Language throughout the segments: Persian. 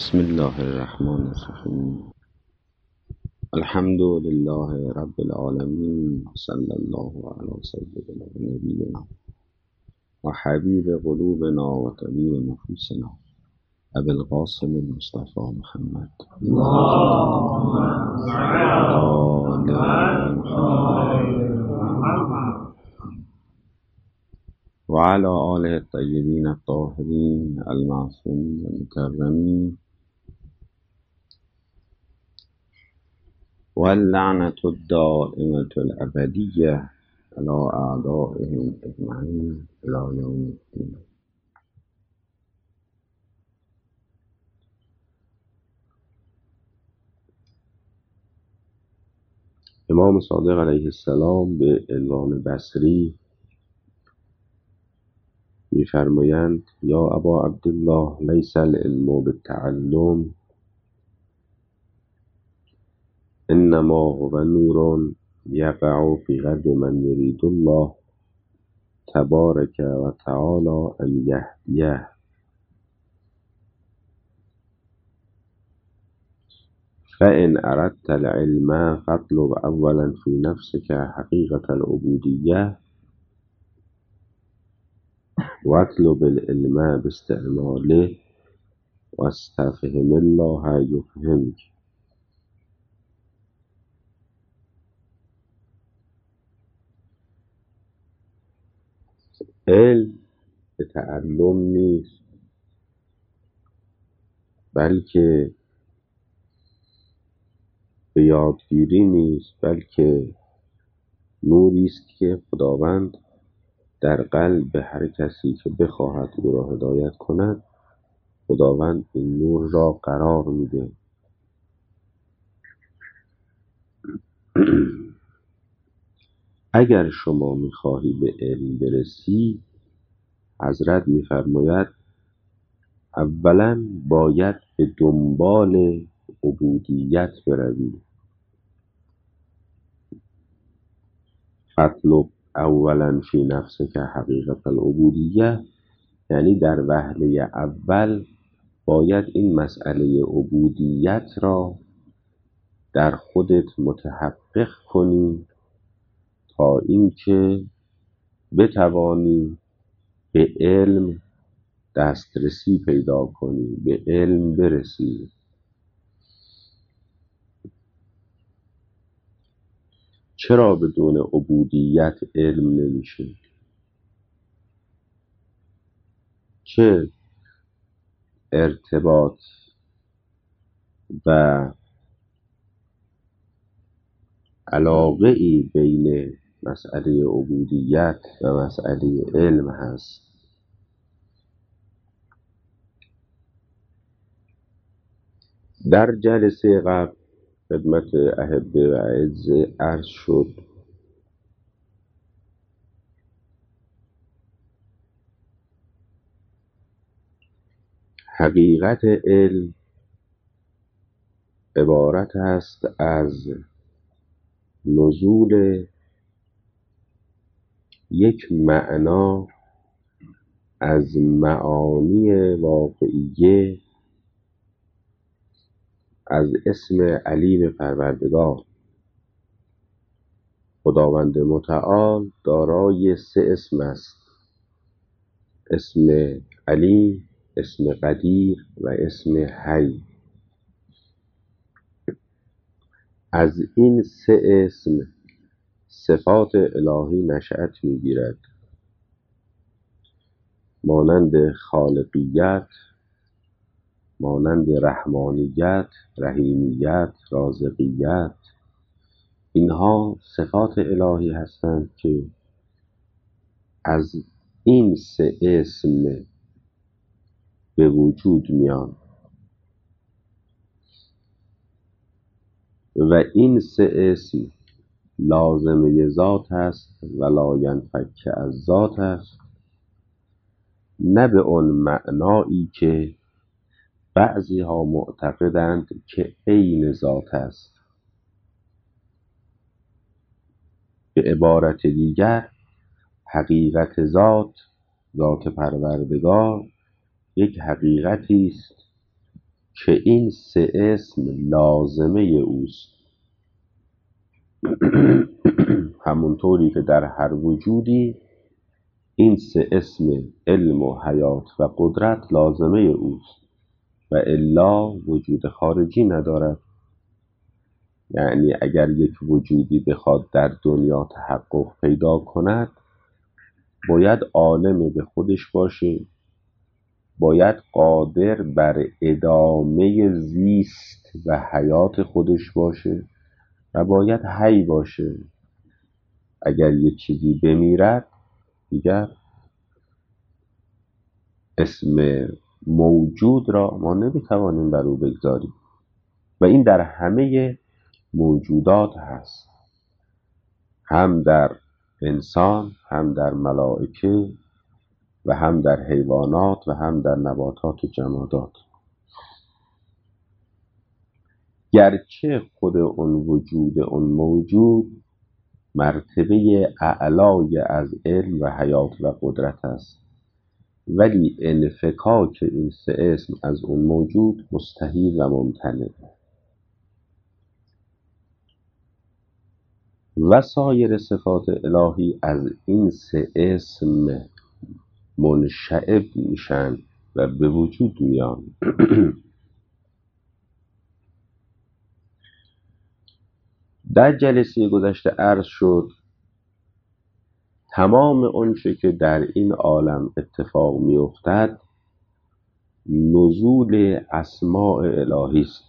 بسم الله الرحمن الرحیم. الحمد لله رب العالمین، صلی الله علی سیدنا و نبینا و حبیب قلوبنا و طبیب نفوسنا ابی القاسم المصطفى محمد و علی آله الطیبین الطاهرین المعصومین المکرمین واللعنة الدائمة الأبدية على أعدائهم أجمعين إلى يوم الدين. امام صادق علیه السلام به عنوان بصری می‌فرمایند: یا ابا عبدالله لیس العلم بالتعلم انما هو نور یقع فی قلب من یرید الله تبارک و تعالی ان یهدیه. فإن أردت العلم فاطلب أولا في نفسك حقيقة العبودية واطلب العلم باستعماله واستفهم الله يفهمك. علم به تعلم نیست، بلکه به یادگیری نیست، بلکه نوری است که خداوند در قلب هر کسی که بخواهد او را هدایت کند، خداوند این نور را قرار میده. اگر شما میخواهی به علم برسی، حضرت میفرماید اولا باید به دنبال عبودیت بروی. فاطلب اولا فی نفسک حقیقت العبودیه، یعنی در وهله اول باید این مسئله عبودیت را در خودت متحقق کنی تا اینکه بتوانی به علم دسترسی پیدا کنی، به علم برسی. چرا بدون عبودیت علم نمیشه؟ چه ارتباط و علاقه ای بین مسئله عبودیت و مسئله علم هست؟ در جلسه قبل خدمت احبه و اعزه عرض شد حقیقت علم عبارت است از نزول یک معنا از معانی واقعیه از اسم علیم پروردگار. خداوند متعال دارای سه اسم است: اسم علیم، اسم قدیر و اسم حی. از این سه اسم صفات الهی نشأت می‌گیرد، مانند خالقیت، مانند رحمانیت، رحیمیت، رازقیت. اینها صفات الهی هستند که از این سه اسم به وجود میان و این سه اسم لازمه ذات است و لا ینفک از ذات است، نه به اون معنایی که بعضی ها معتقدند که عین ذات است. به عبارت دیگر حقیقت ذات، ذات پروردگار، یک حقیقتی است که این سه اسم لازمه اوست. همونطوری که در هر وجودی این سه اسم علم و حیات و قدرت لازمه اوست و الا وجود خارجی ندارد. یعنی اگر یک وجودی بخواد در دنیا تحقق پیدا کند باید عالم به خودش باشه، باید قادر بر ادامه زیست و حیات خودش باشه و باید حی باشه. اگر یک چیزی بمیرد دیگر اسم موجود را ما نمیتوانیم بر او بگذاریم و این در همه موجودات هست، هم در انسان، هم در ملائکه و هم در حیوانات و هم در نباتات و جمادات. گرچه خود اون وجود اون موجود مرتبه اعلای از علم و حیات و قدرت است، ولی انفکاک این سه اسم از اون موجود مستحیل و ممتنع. و سایر صفات الهی از این سه اسم منشعب میشن و به وجود میان. در جلسه گذشته عرض شد تمام آنچه که در این عالم اتفاق میافتد نزول اسماء الهی است.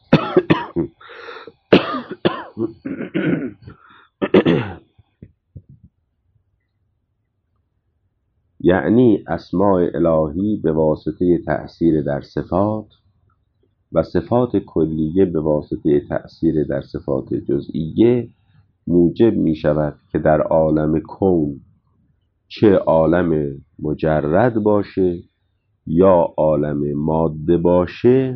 یعنی اسماء الهی به واسطه تأثیر در صفات و صفات کلیه به واسطه تأثیر در صفات جزئیه موجب می شود که در عالم کون چه عالم مجرد باشه یا عالم ماده باشه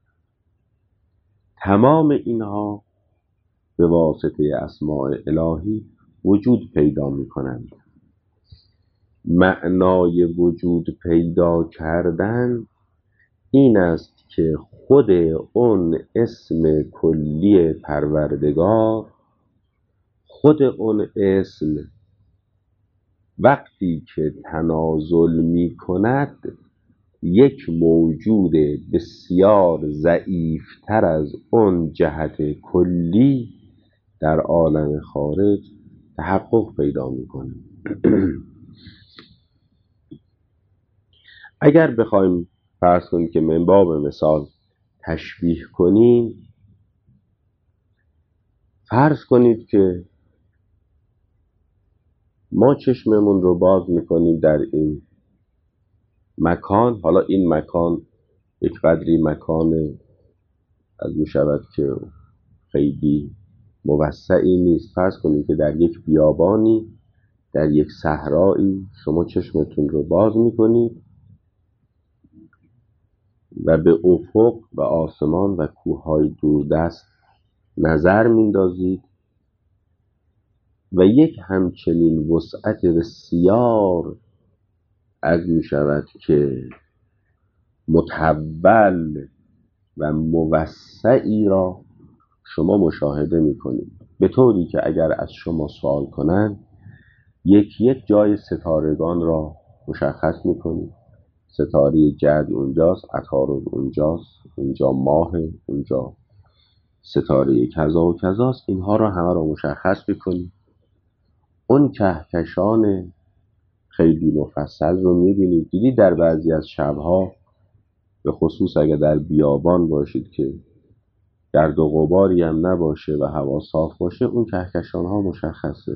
تمام اینها به واسطه اسماء الهی وجود پیدا می کنند. معنای وجود پیدا کردن این است که خود اون اسم کلی پروردگار، خود اون اسم وقتی که تنازل می کند یک موجود بسیار ضعیفتر از اون جهت کلی در عالم خارج تحقق پیدا می کند. اگر بخوایم فرض کنیم که من باب مثال تشبیه کنیم، فرض کنید که ما چشممون رو باز میکنیم در این مکان. حالا این مکان یک قدری مکان از میشود که خیلی موسعی نیست. فرض کنید که در یک بیابانی، در یک صحرایی شما چشمتون رو باز میکنید و به افق و آسمان و کوههای دوردست نظر میندازید و یک همچنین وسعت بسیار از میشود که متحول و موسعی را شما مشاهده میکنید، به طوری که اگر از شما سوال کنند یک یک جای ستارگان را مشخص میکنید. ستاره جد اونجاست، عطارد اونجاست، اونجا ماه، اونجا ستاره کذا و کذاست. اینها را همه را مشخص میکنید. اون کهکشان خیلی مفصل رو میبینید. دیدید در بعضی از شبها به خصوص اگر در بیابان باشید که گرد و غباری هم نباشه و هوا صاف باشه اون کهکشان ها مشخصه.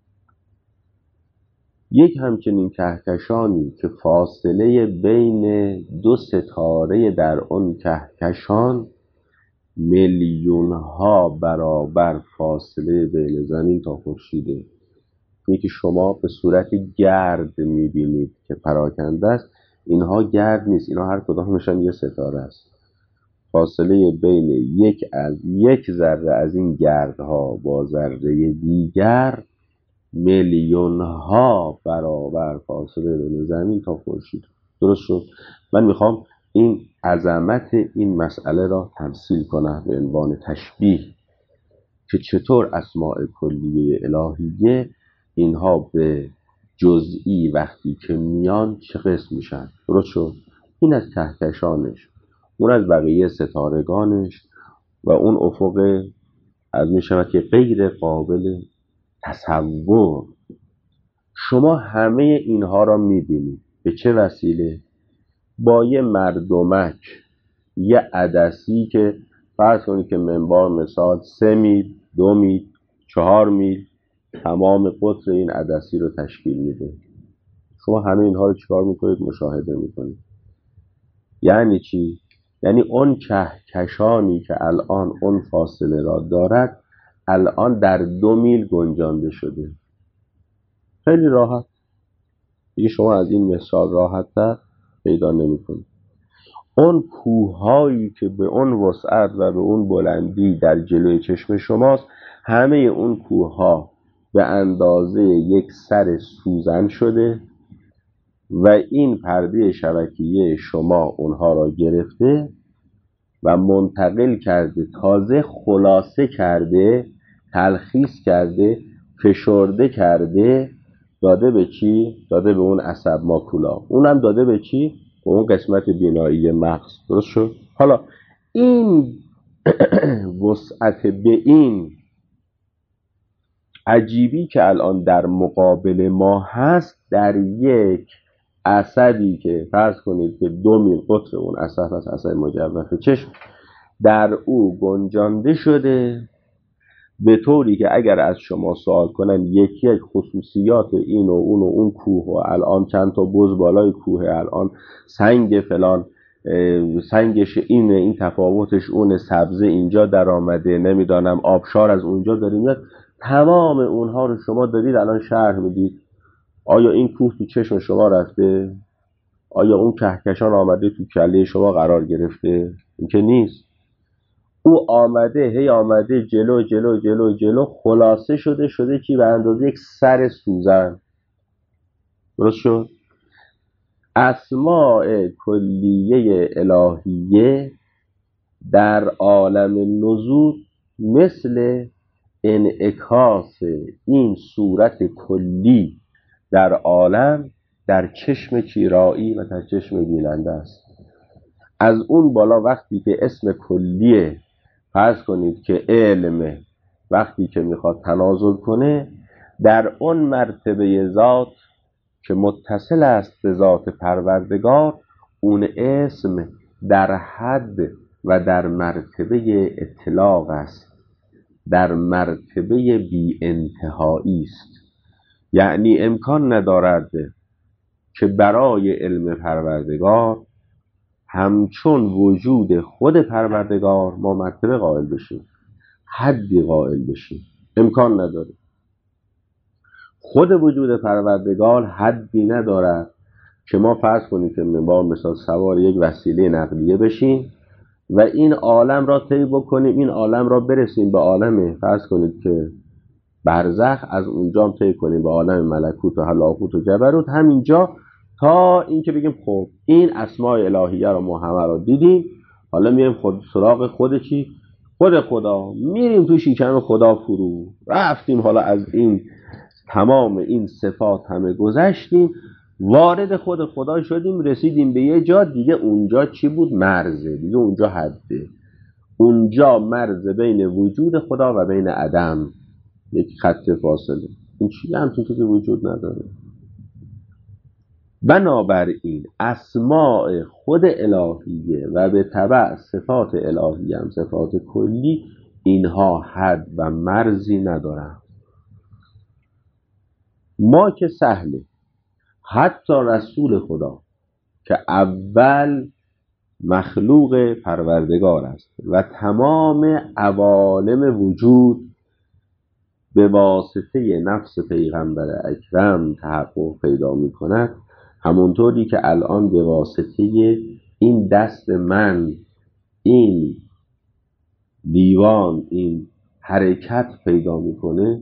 یک همچنین کهکشانی که فاصله بین دو ستاره در اون کهکشان میلیون ها برابر فاصله بین زمین تا خورشیده. اینی که شما به صورت گرد میبینید که پراکنده است، اینها گرد نیست، اینها هر کدامشان یه ستاره است. فاصله بین یک ذره از این گردها با ذره دیگر میلیون ها برابر فاصله بین زمین تا خورشید. درست شد؟ من میخوام این عظمت این مسئله را تمثیل کنه به عنوان تشبیه که چطور اسماء کلیه الهیه اینها به جزئی وقتی که میان چه قسم میشن. درست شد؟ این از کهکشانش، اون از بقیه ستارگانش و اون افق از میشود که غیر قابل تصور. شما همه اینها را میبینید به چه وسیله؟ با یه مردمک، یه عدسی که فرض کنید که منبار مثال 3 میل، 2 میل، 4 میل تمام قطر این عدسی رو تشکیل میده. شما همه اینها رو چیکار میکنید؟ مشاهده میکنید. یعنی چی؟ یعنی اون کهکشانی که الان اون فاصله را دارد الان در 2 میل گنجانده شده. خیلی راحت دیگه، شما از این مثال راحت‌تر پیدا نمی‌کنید. اون کوه‌هایی که به اون وسعت و به اون بلندی در جلوی چشم شماست، همه اون کوه‌ها به اندازه یک سر سوزن شده و این پرده شبکیه شما اونها را گرفته و منتقل کرده، تازه خلاصه کرده، تلخیص کرده، فشرده کرده، داده به چی؟ داده به اون عصب ماکولا. اونم داده به چی؟ به اون قسمت بینایی مغز. درست شد؟ حالا این وسعت به این عجیبی که الان در مقابل ما هست در یک عصبی که فرض کنید که 2 میل قطر اون عصب هست، عصب مجوف چشم، در او گنجانده شده به طوری که اگر از شما سوال کنن یکی یک خصوصیات این و اون و اون کوه و الان چند تا بز بالای کوه، الان سنگ فلان سنگش اینه، این تفاوتش اونه، سبزه اینجا در آمده، نمیدانم آبشار از اونجا داره میاد، تمام اونها رو شما دارید الان شرح میدید. آیا این کوه تو چشم شما رفته؟ آیا اون کهکشان آمده تو کله شما قرار گرفته؟ این که نیست. او آمده، هی آمده جلو جلو جلو جلو، خلاصه شده چی؟ به اندازه یک سر سوزن. درست شد؟ اسماء کلیه الهیه در عالم نزول مثل انعکاس این صورت کلی در عالم در چشم چیرایی و در چشم بیننده است. از اون بالا وقتی که اسم کلیه، فرض کنید که علم وقتی که میخواد تنازل کنه در اون مرتبه ذات که متصل است به ذات پروردگار، اون اسم در حد و در مرتبه اطلاق است، در مرتبه بی انتهایی است. یعنی امکان ندارد که برای علم پروردگار همچون وجود خود پروردگار ما مرتبه قائل بشیم، حدی قائل بشیم، امکان نداره. خود وجود پروردگار حدی ندارد که ما فرض کنیم که با مثال سوار یک وسیله نقلیه بشیم و این عالم را طی بکنیم، این عالم را برسیم به عالم فرض کنید که برزخ، از اونجا هم طی کنیم به عالم ملکوت و هلاکوت و جبروت، همینجا تا اینکه بگیم خب این اسماء الهیه رو ما همه را دیدیم، حالا میایم سراغ خود چی؟ خود خدا. میریم تو شکم خدا فرو رفتیم، حالا از این تمام این صفات همه گذشتیم، وارد خود خدا شدیم، رسیدیم به یه جا دیگه. اونجا چی بود؟ مرزه دیگه، اونجا حده، اونجا مرز بین وجود خدا و بین عدم، یک خط فاصله. این چیزی همچین چیزی وجود نداره. بنابراین اسماء خود الهیه و به تبع صفات الهیه هم صفات کلی، اینها حد و مرزی ندارن. ما که سهله، حتی رسول خدا که اول مخلوق پروردگار است و تمام عوالم وجود به واسطه نفس پیغمبر اکرم تحقق پیدا می کند، همونطوری که الان به واسطه این دست من این دیوان این حرکت پیدا میکنه،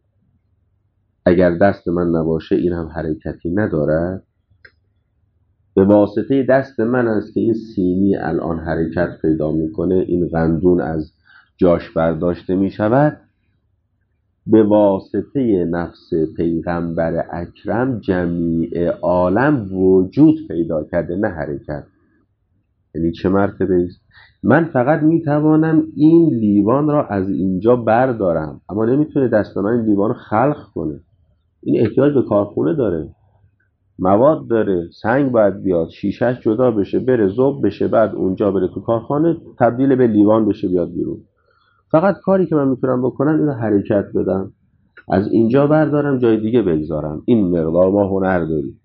اگر دست من نباشه این هم حرکتی ندارد. به واسطه دست من است که این سینی الان حرکت پیدا میکنه، این قندون از جاش برداشته میشود. به واسطه نفس پیغمبر اکرم جمیع عالم وجود پیدا کرده، نه حرکت. یعنی چه مرتبه است؟ من فقط میتوانم این لیوان را از اینجا بردارم، اما نمیتونه دست من این لیوان رو خلق کنه. این احتیاج به کارخونه داره، مواد داره، سنگ باید بیاد، شیشهش جدا بشه، بره ذوب بشه، بعد اونجا بره تو کارخانه تبدیل به لیوان بشه بیاد بیرون. فقط کاری که من میتونم بکنم اینو حرکت بدم، از اینجا بردارم جای دیگه بگذارم. این مقدار ما هنر داریم.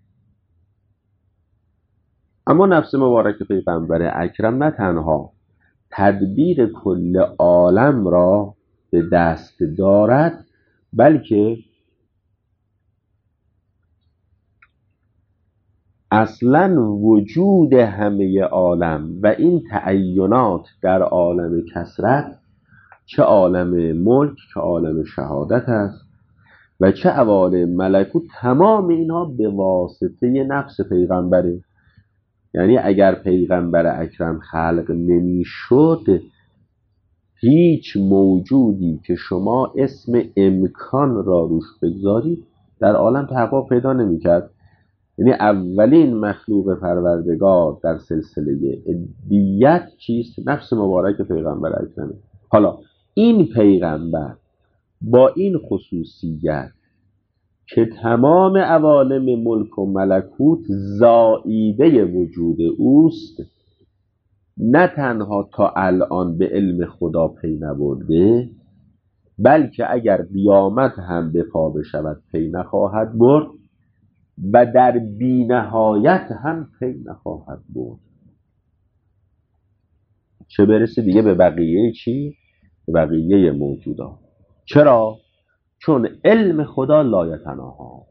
اما نفس مبارک پیغمبر اکرم نه تنها تدبیر کل عالم را به دست دارد، بلکه اصلا وجود همه عالم و این تعینات در عالم کثرت، چه عالم ملک که عالم شهادت است و چه عوالم ملکوت، تمام اینها به واسطه نفس پیغمبره. یعنی اگر پیغمبر اکرم خلق نمیشد، هیچ موجودی که شما اسم امکان را روش بگذارید در عالم تحقق پیدا نمیکرد. یعنی اولین مخلوق پروردگار در سلسله عدیت چیست؟ نفس مبارک پیغمبر اکرمه. حالا این پیغمبر با این خصوصیت که تمام عوالم ملک و ملکوت زائیده وجود اوست، نه تنها تا الان به علم خدا پی نبرده، بلکه اگر قیامت هم به پا بشود پی نخواهد برد و در بی نهایت هم پی نخواهد برد. چه برسه دیگه به بقیه چی؟ به بقیه موجودات. چرا؟ چون علم خدا لایتناها.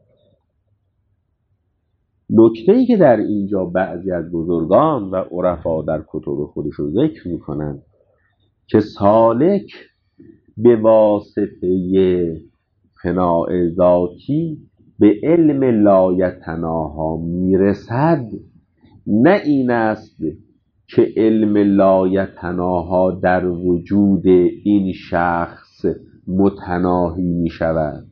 نکته‌ای که در اینجا بعضی از بزرگان و عرفا در کتب خودشون ذکر میکنن که سالک به واسطه فناء ذاتی به علم لایتناها میرسد، نه این است که علم لایتناها در وجود این شخص متناهی می شود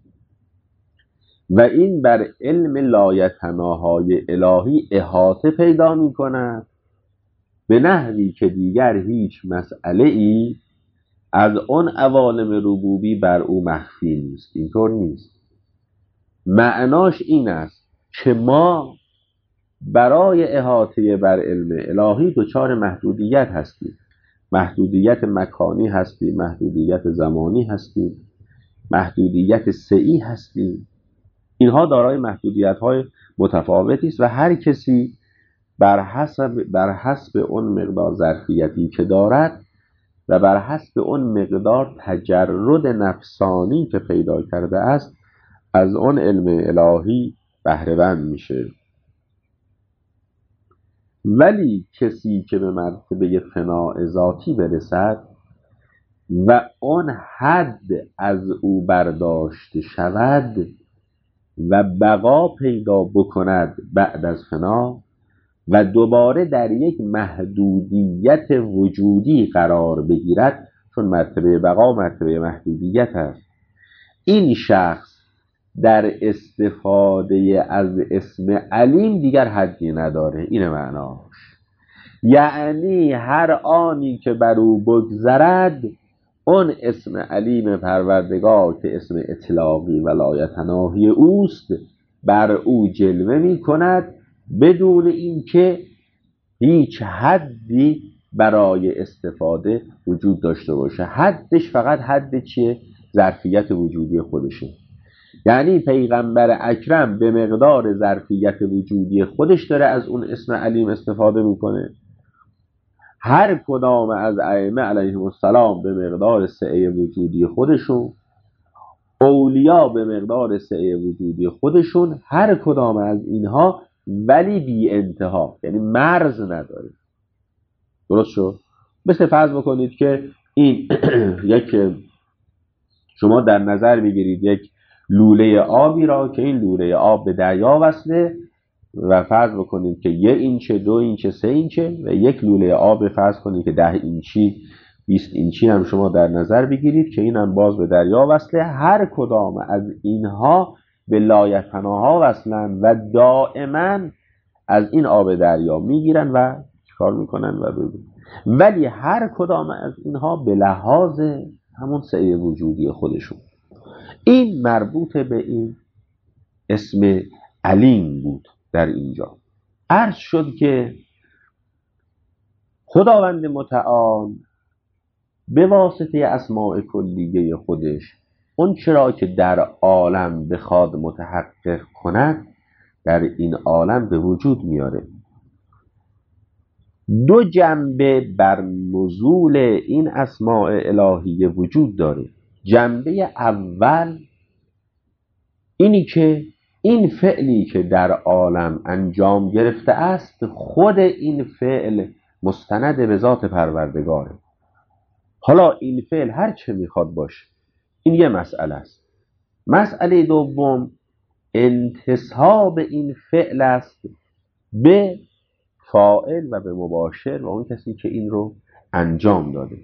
و این بر علم لایتناهای الهی احاطه پیدا می کند، به نحوی که دیگر هیچ مسئله ای از اون عوالم ربوبی بر او مخفی نیست. اینطور نیست. معناش این است که ما برای احاطه بر علم الهی دچار محدودیت هستیم. محدودیت مکانی هستیم، محدودیت زمانی هستیم، محدودیت سعی هستیم. اینها دارای محدودیت‌های متفاوتی است و هر کسی بر حسب اون مقدار ظرفیتی که دارد و بر حسب اون مقدار تجرد نفسانی که پیدا کرده است از اون علم الهی بهره‌مند میشه. ولی کسی که به مرتبه فناء ذاتی برسد و اون حد از او برداشته شود و بقا پیدا بکند بعد از فنا و دوباره در یک محدودیت وجودی قرار بگیرد، چون مرتبه بقا مرتبه محدودیت است، این شخص در استفاده از اسم علیم دیگر حدی نداره. این معناش. یعنی هر آنی که بر او بگذرد، اون اسم علیم پروردگار که اسم اطلاقی ولایتناهی اوست بر او جلوه می کند بدون اینکه هیچ حدی برای استفاده وجود داشته باشه. حدش فقط حد چیه؟ ظرفیت وجودی خودشه. یعنی پیغمبر اکرم به مقدار ظرفیت وجودی خودش داره از اون اسم علیم استفاده میکنه. هر کدام از ائمه علیهم السلام به مقدار سعه وجودی خودشون، اولیا به مقدار سعه وجودی خودشون، هر کدام از اینها ولی بی انتها، یعنی مرز نداره. درست شد؟ مثل فرض بکنید که این یک شما در نظر بگیرید یک لوله آبی را که این لوله آب به دریا وصله و فرض بکنید که 1 اینچه، 2 اینچه، 3 اینچه و 1 لوله آب فرض کنید که 10 اینچی 20 اینچی هم شما در نظر بگیرید که این هم باز به دریا وصله. هر کدام از اینها به لایتناها وصلن و دائما از این آب دریا میگیرن و کار میکنن و ببینن. ولی هر کدام از اینها به لحاظ همون سعی وجودی خودشون. این مربوط به این اسم علیم بود. در اینجا عرض شد که خداوند متعال به واسطه اسماء کلیه خودش اون چرا که در عالم بخواد متحقق کند در این عالم به وجود میاره. 2 جنبه بر نزول این اسماء الهیه وجود داره. جنبه اول اینی که این فعلی که در عالم انجام گرفته است خود این فعل مستند به ذات پروردگاره. حالا این فعل هر چه میخواد باشه این یه مسئله است. مسئله دوم انتساب این فعل است به فاعل و به مباشر و اون کسی که این رو انجام داده.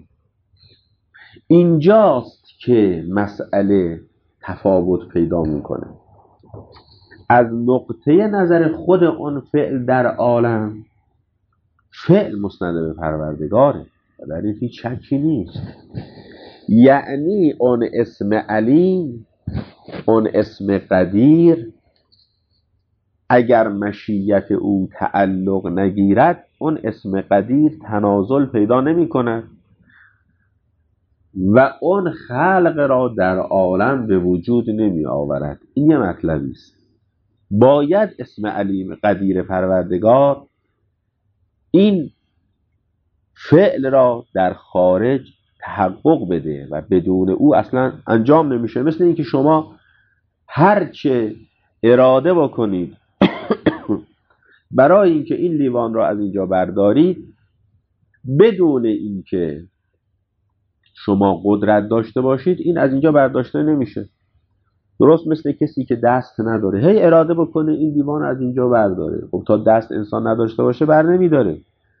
اینجاست که مسئله تفاوت پیدا میکنه. از نقطه نظر خود اون فعل در عالم فعل مستند به پروردگاره و در این هیچ شکی نیست. یعنی اون اسم علیم، اون اسم قدیر اگر مشیت او تعلق نگیرد اون اسم قدیر تنازل پیدا نمی کند و اون خلق را در عالم به وجود نمی آورد. این یه مطلبی است. باید اسم علیم قدیر پروردگار این فعل را در خارج تحقق بده و بدون او اصلا انجام نمیشه. مثل اینکه شما هرچه اراده بکنید برای اینکه این لیوان را از اینجا بردارید بدون اینکه شما قدرت داشته باشید این از اینجا برداشته نمیشه. درست مثل کسی که دست نداره هی اراده بکنه این لیوان از اینجا برداره، خب تا دست انسان نداشته باشه بر نمیداره.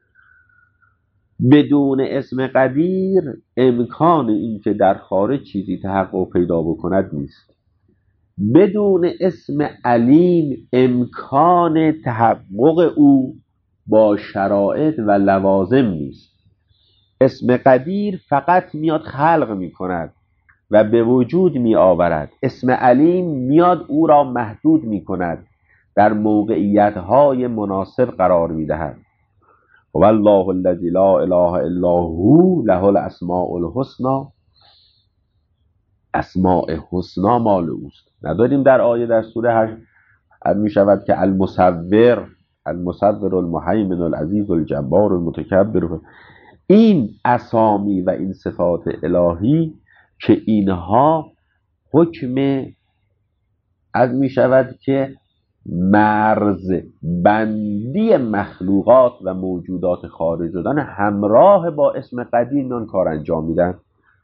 بدون اسم قدیر امکان این که در خارج چیزی تحقق پیدا بکند نیست. بدون اسم علیم امکان تحقق او با شرایط و لوازم نیست. اسم قدیر فقط میاد خلق میکند و به وجود می آورد. اسم علیم میاد او را محدود می کند، در موقعیت های مناسب قرار می دهد. والله الذی لا اله الا هو له الاسماء الحسنی. اسماء حسنا مال اوست. نداریم در آیه در سوره 8 می شود که المصور المهیمن العزیز الجبار المتکبر. این اسامی و این صفات الهی که اینها حکم از می شود که مرز بندی مخلوقات و موجودات خارج شدن همراه با اسم قدیر نان کار انجام میدن.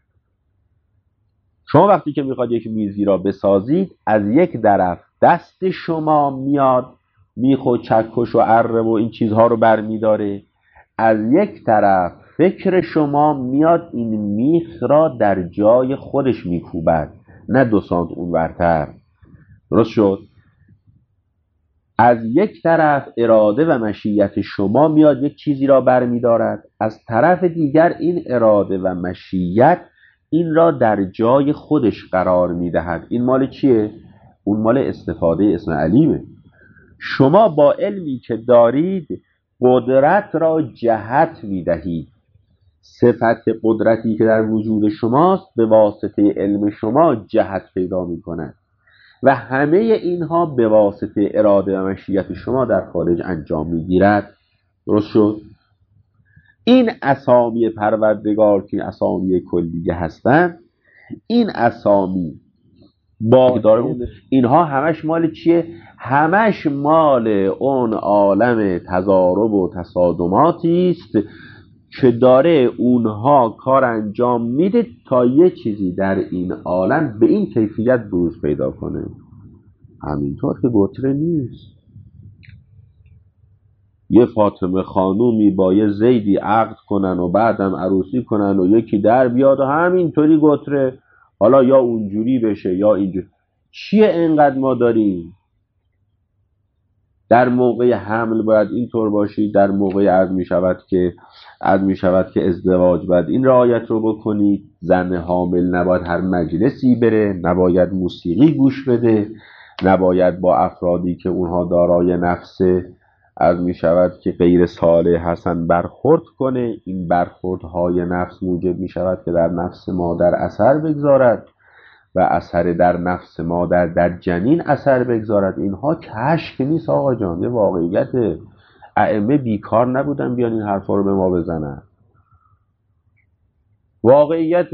شما وقتی که میخواد یک میزی را بسازید از یک طرف دست شما میاد میخو چکش و اره و این چیزها رو برمیداره، از یک طرف فکر شما میاد این میخ را در جای خودش میکوبد، نه 2 سانت اون ورتر. درست شد؟ از یک طرف اراده و مشیت شما میاد یک چیزی را برمیدارد، از طرف دیگر این اراده و مشیت این را در جای خودش قرار میدهد. این مال چیه؟ اون مال استفاده اسم علیمه. شما با علمی که دارید قدرت را جهت میدهید. صفت قدرتی که در وجود شماست به واسطه علم شما جهت پیدا میکند و همه اینها به واسطه اراده و مشیت شما در خارج انجام میگیرد. درست شد؟ این اسامی پروردگار که اسامی کلیه هستند، این اسامی با اینها همش مال چیه؟ همش مال اون عالم تضارب و تصادماتی است که داره اونها کار انجام میده تا یه چیزی در این عالم به این کیفیت بروز پیدا کنه. همینطور که گتره نیست. یه فاطمه خانومی با یه زیدی عقد کنن و بعدم عروسی کنن و یکی در بیاد و همینطوری گتره، حالا یا اونجوری بشه یا اینجوری. چیه اینقدر ما داریم؟ در موقع حمل باید اینطور باشی، در موقع عرض می شود که ازدواج باید این رعایت رو بکنید، زن حامل نباید هر مجلسی بره، نباید موسیقی گوش بده، نباید با افرادی که اونها دارای نفس عرض می شود که غیر صالح هستن برخورد کنه. این برخوردهای نفس موجب می شود که در نفس مادر اثر بگذارد و اثر در نفس مادر در جنین اثر بگذارد. اینها کشف نیست آقا جان، یه واقعیت. ائمه بیکار نبودن بیان این حرفا رو به ما بزنن، واقعیت.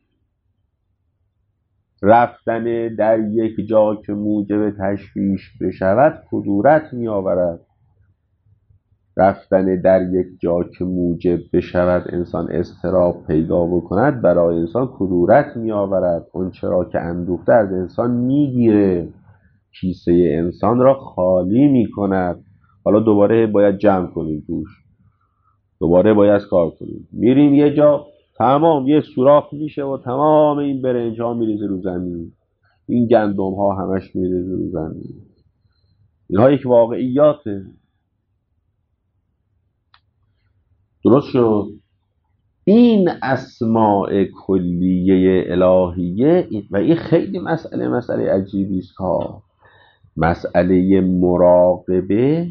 رفتن در یک جا که موجب تشویش بشود کدورت می آورد. رفتن در یک جا که موجب بشود انسان اضطراب پیدا بکند برای انسان کدورت می آورد. اون چرا که اندوخته از انسان میگیره، کیسه انسان را خالی می کند. حالا دوباره باید جمع کنیم توش، دوباره باید کار کنیم. میریم یه جا تمام یه سوراخ میشه و تمام این برنج ها میریزه رو زمین، این گندم ها همش میریزه رو زمین. اینها یک واقعیاته. درست شد؟ این اسماء کلیه الهیه و این خیلی مسئله عجیبی است ها. مسئله مراقبه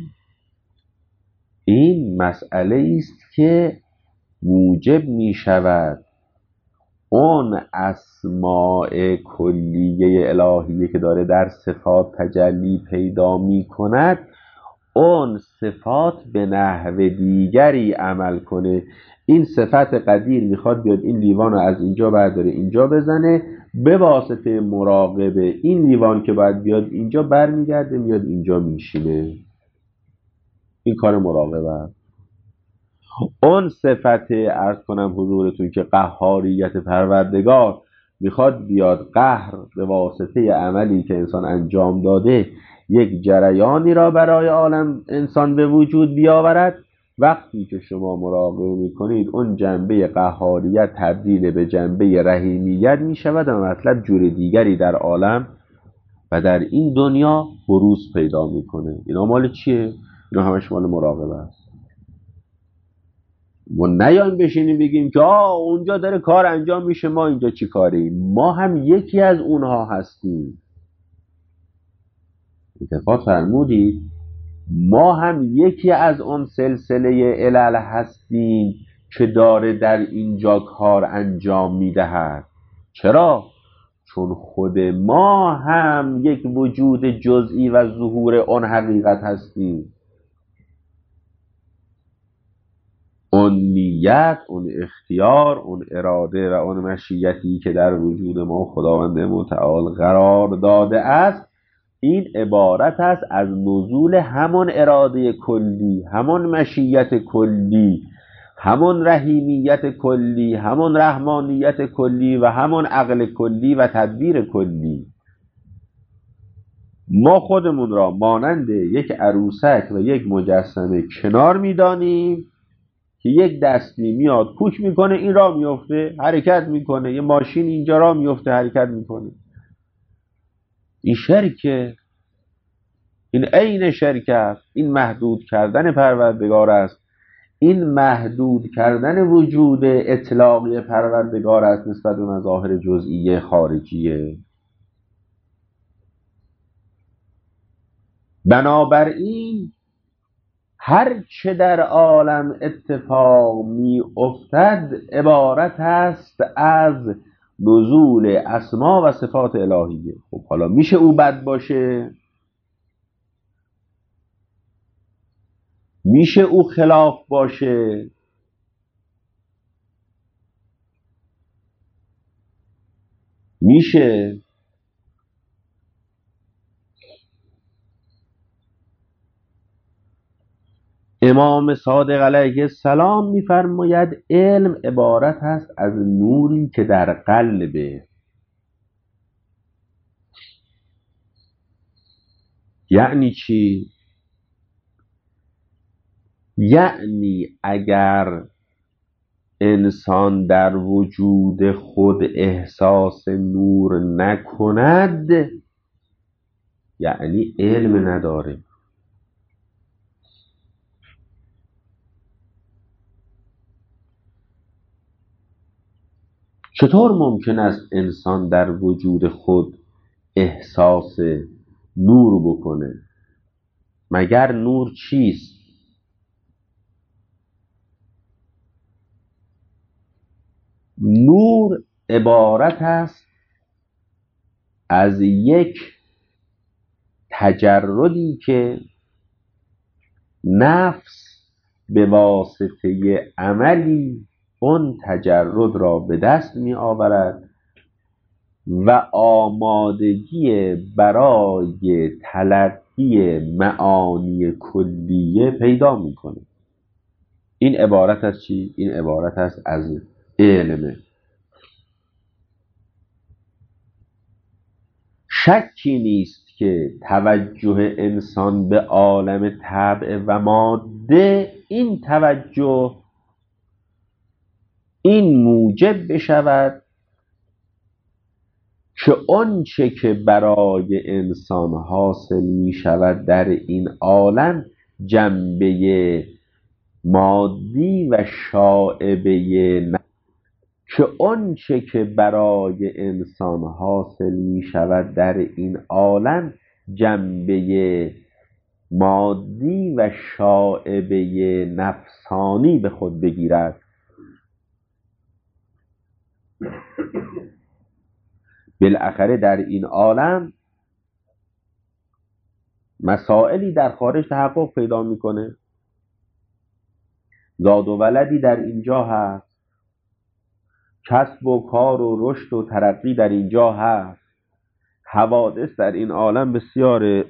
این مسئله است که موجب می شود اون اسماء کلیه الهیه که داره در صفات تجلی پیدا می کند، اون صفات به نحو دیگری عمل کنه. این صفت قدیر میخواد بیاد این لیوان رو از اینجا برداره اینجا بزنه، به واسطه مراقبه این لیوان که باید بیاد اینجا برمیگرده میاد اینجا میشینه. این کار مراقبه. اون صفت عرض کنم حضورتون که قهاریت پروردگار میخواد بیاد قهر به واسطه عملی که انسان انجام داده یک جریانی را برای عالم انسان به وجود بیاورد. وقتی که شما مراقبه میکنید اون جنبه قهاریت تبدیل به جنبه رحیمیت میشود و مطلب جور دیگری در عالم و در این دنیا بروز پیدا میکنه. اینا مال چیه؟ اینا همش مال مراقبه است. ما نیایم بشینیم بگیم که اونجا داره کار انجام میشه ما اینجا چی کاریم. ما هم یکی از اونها هستیم. اتفاق فرمودید ما هم یکی از اون سلسله علل هستیم که داره در اینجا کار انجام میدهد. چرا؟ چون خود ما هم یک وجود جزئی و ظهور اون حقیقت هستیم. اون نیت، اون اختیار، اون اراده و اون مشیتی که در وجود ما خداوند متعال قرار داده است، این عبارت است از نزول همون اراده کلی، همون مشیت کلی، همون رحیمیت کلی، همون رحمانیت کلی و همون عقل کلی و تدبیر کلی. ما خودمون را مانند یک عروسک و یک مجسمه کنار می‌دانیم که یک دستی میاد کوک میکنه این راه میفته حرکت میکنه، یه ماشین اینجا راه میفته حرکت میکنه. این شرکه، این عین شرک است. این محدود کردن پروردگار است. این محدود کردن وجود اطلاقی پروردگار است نسبت به مظاهر جزئیه خارجیه. بنابراین هر چه در عالم اتفاق می افتد عبارت است از نزول اسما و صفات الهیه. خب حالا میشه او بد باشه، میشه او خلاف باشه، میشه. امام صادق علیه السلام میفرماید علم عبارت است از نوری که در قلبه. یعنی چی؟ یعنی اگر انسان در وجود خود احساس نور نکند یعنی علم نداره. چطور ممکن است انسان در وجود خود احساس نور بکنه؟ مگر نور چیست؟ نور عبارت است از یک تجردی که نفس به واسطه عملی اون تجرد را به دست می آورد و آمادگی برای تلقی معانی کلیه پیدا میکنه. این عبارت از چی؟ این عبارت است از علمه. شکی نیست که توجه انسان به عالم طبع و ماده، این توجه این موجب بشود که آنچه که برای انسان حاصل می شود در این عالم جنبه مادی و شائبه که آنچه که برای انسان حاصل می شود در این عالم جنبه مادی و شائبه نفسانی به خود بگیرد. بالاخره در این عالم مسائلی در خارج تحقق پیدا میکنه. زاد و ولدی در اینجا هست، کسب و کار و رشد و ترقی در اینجا هست، حوادث در این عالم بسیاره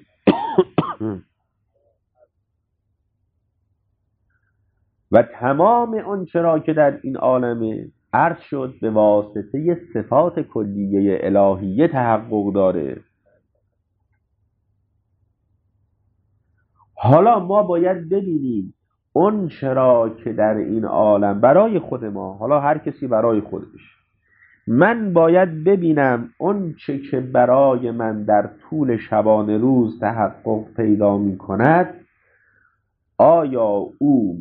و تمام آنچه را که در این عالمه عرض شد به واسطه صفات کلیه الهیه تحقق داره. حالا ما باید ببینیم اون چرا که در این عالم برای خود ما، حالا هر کسی برای خودش، من باید ببینم اون چه که برای من در طول شبانه روز تحقق پیدا می کند آیا او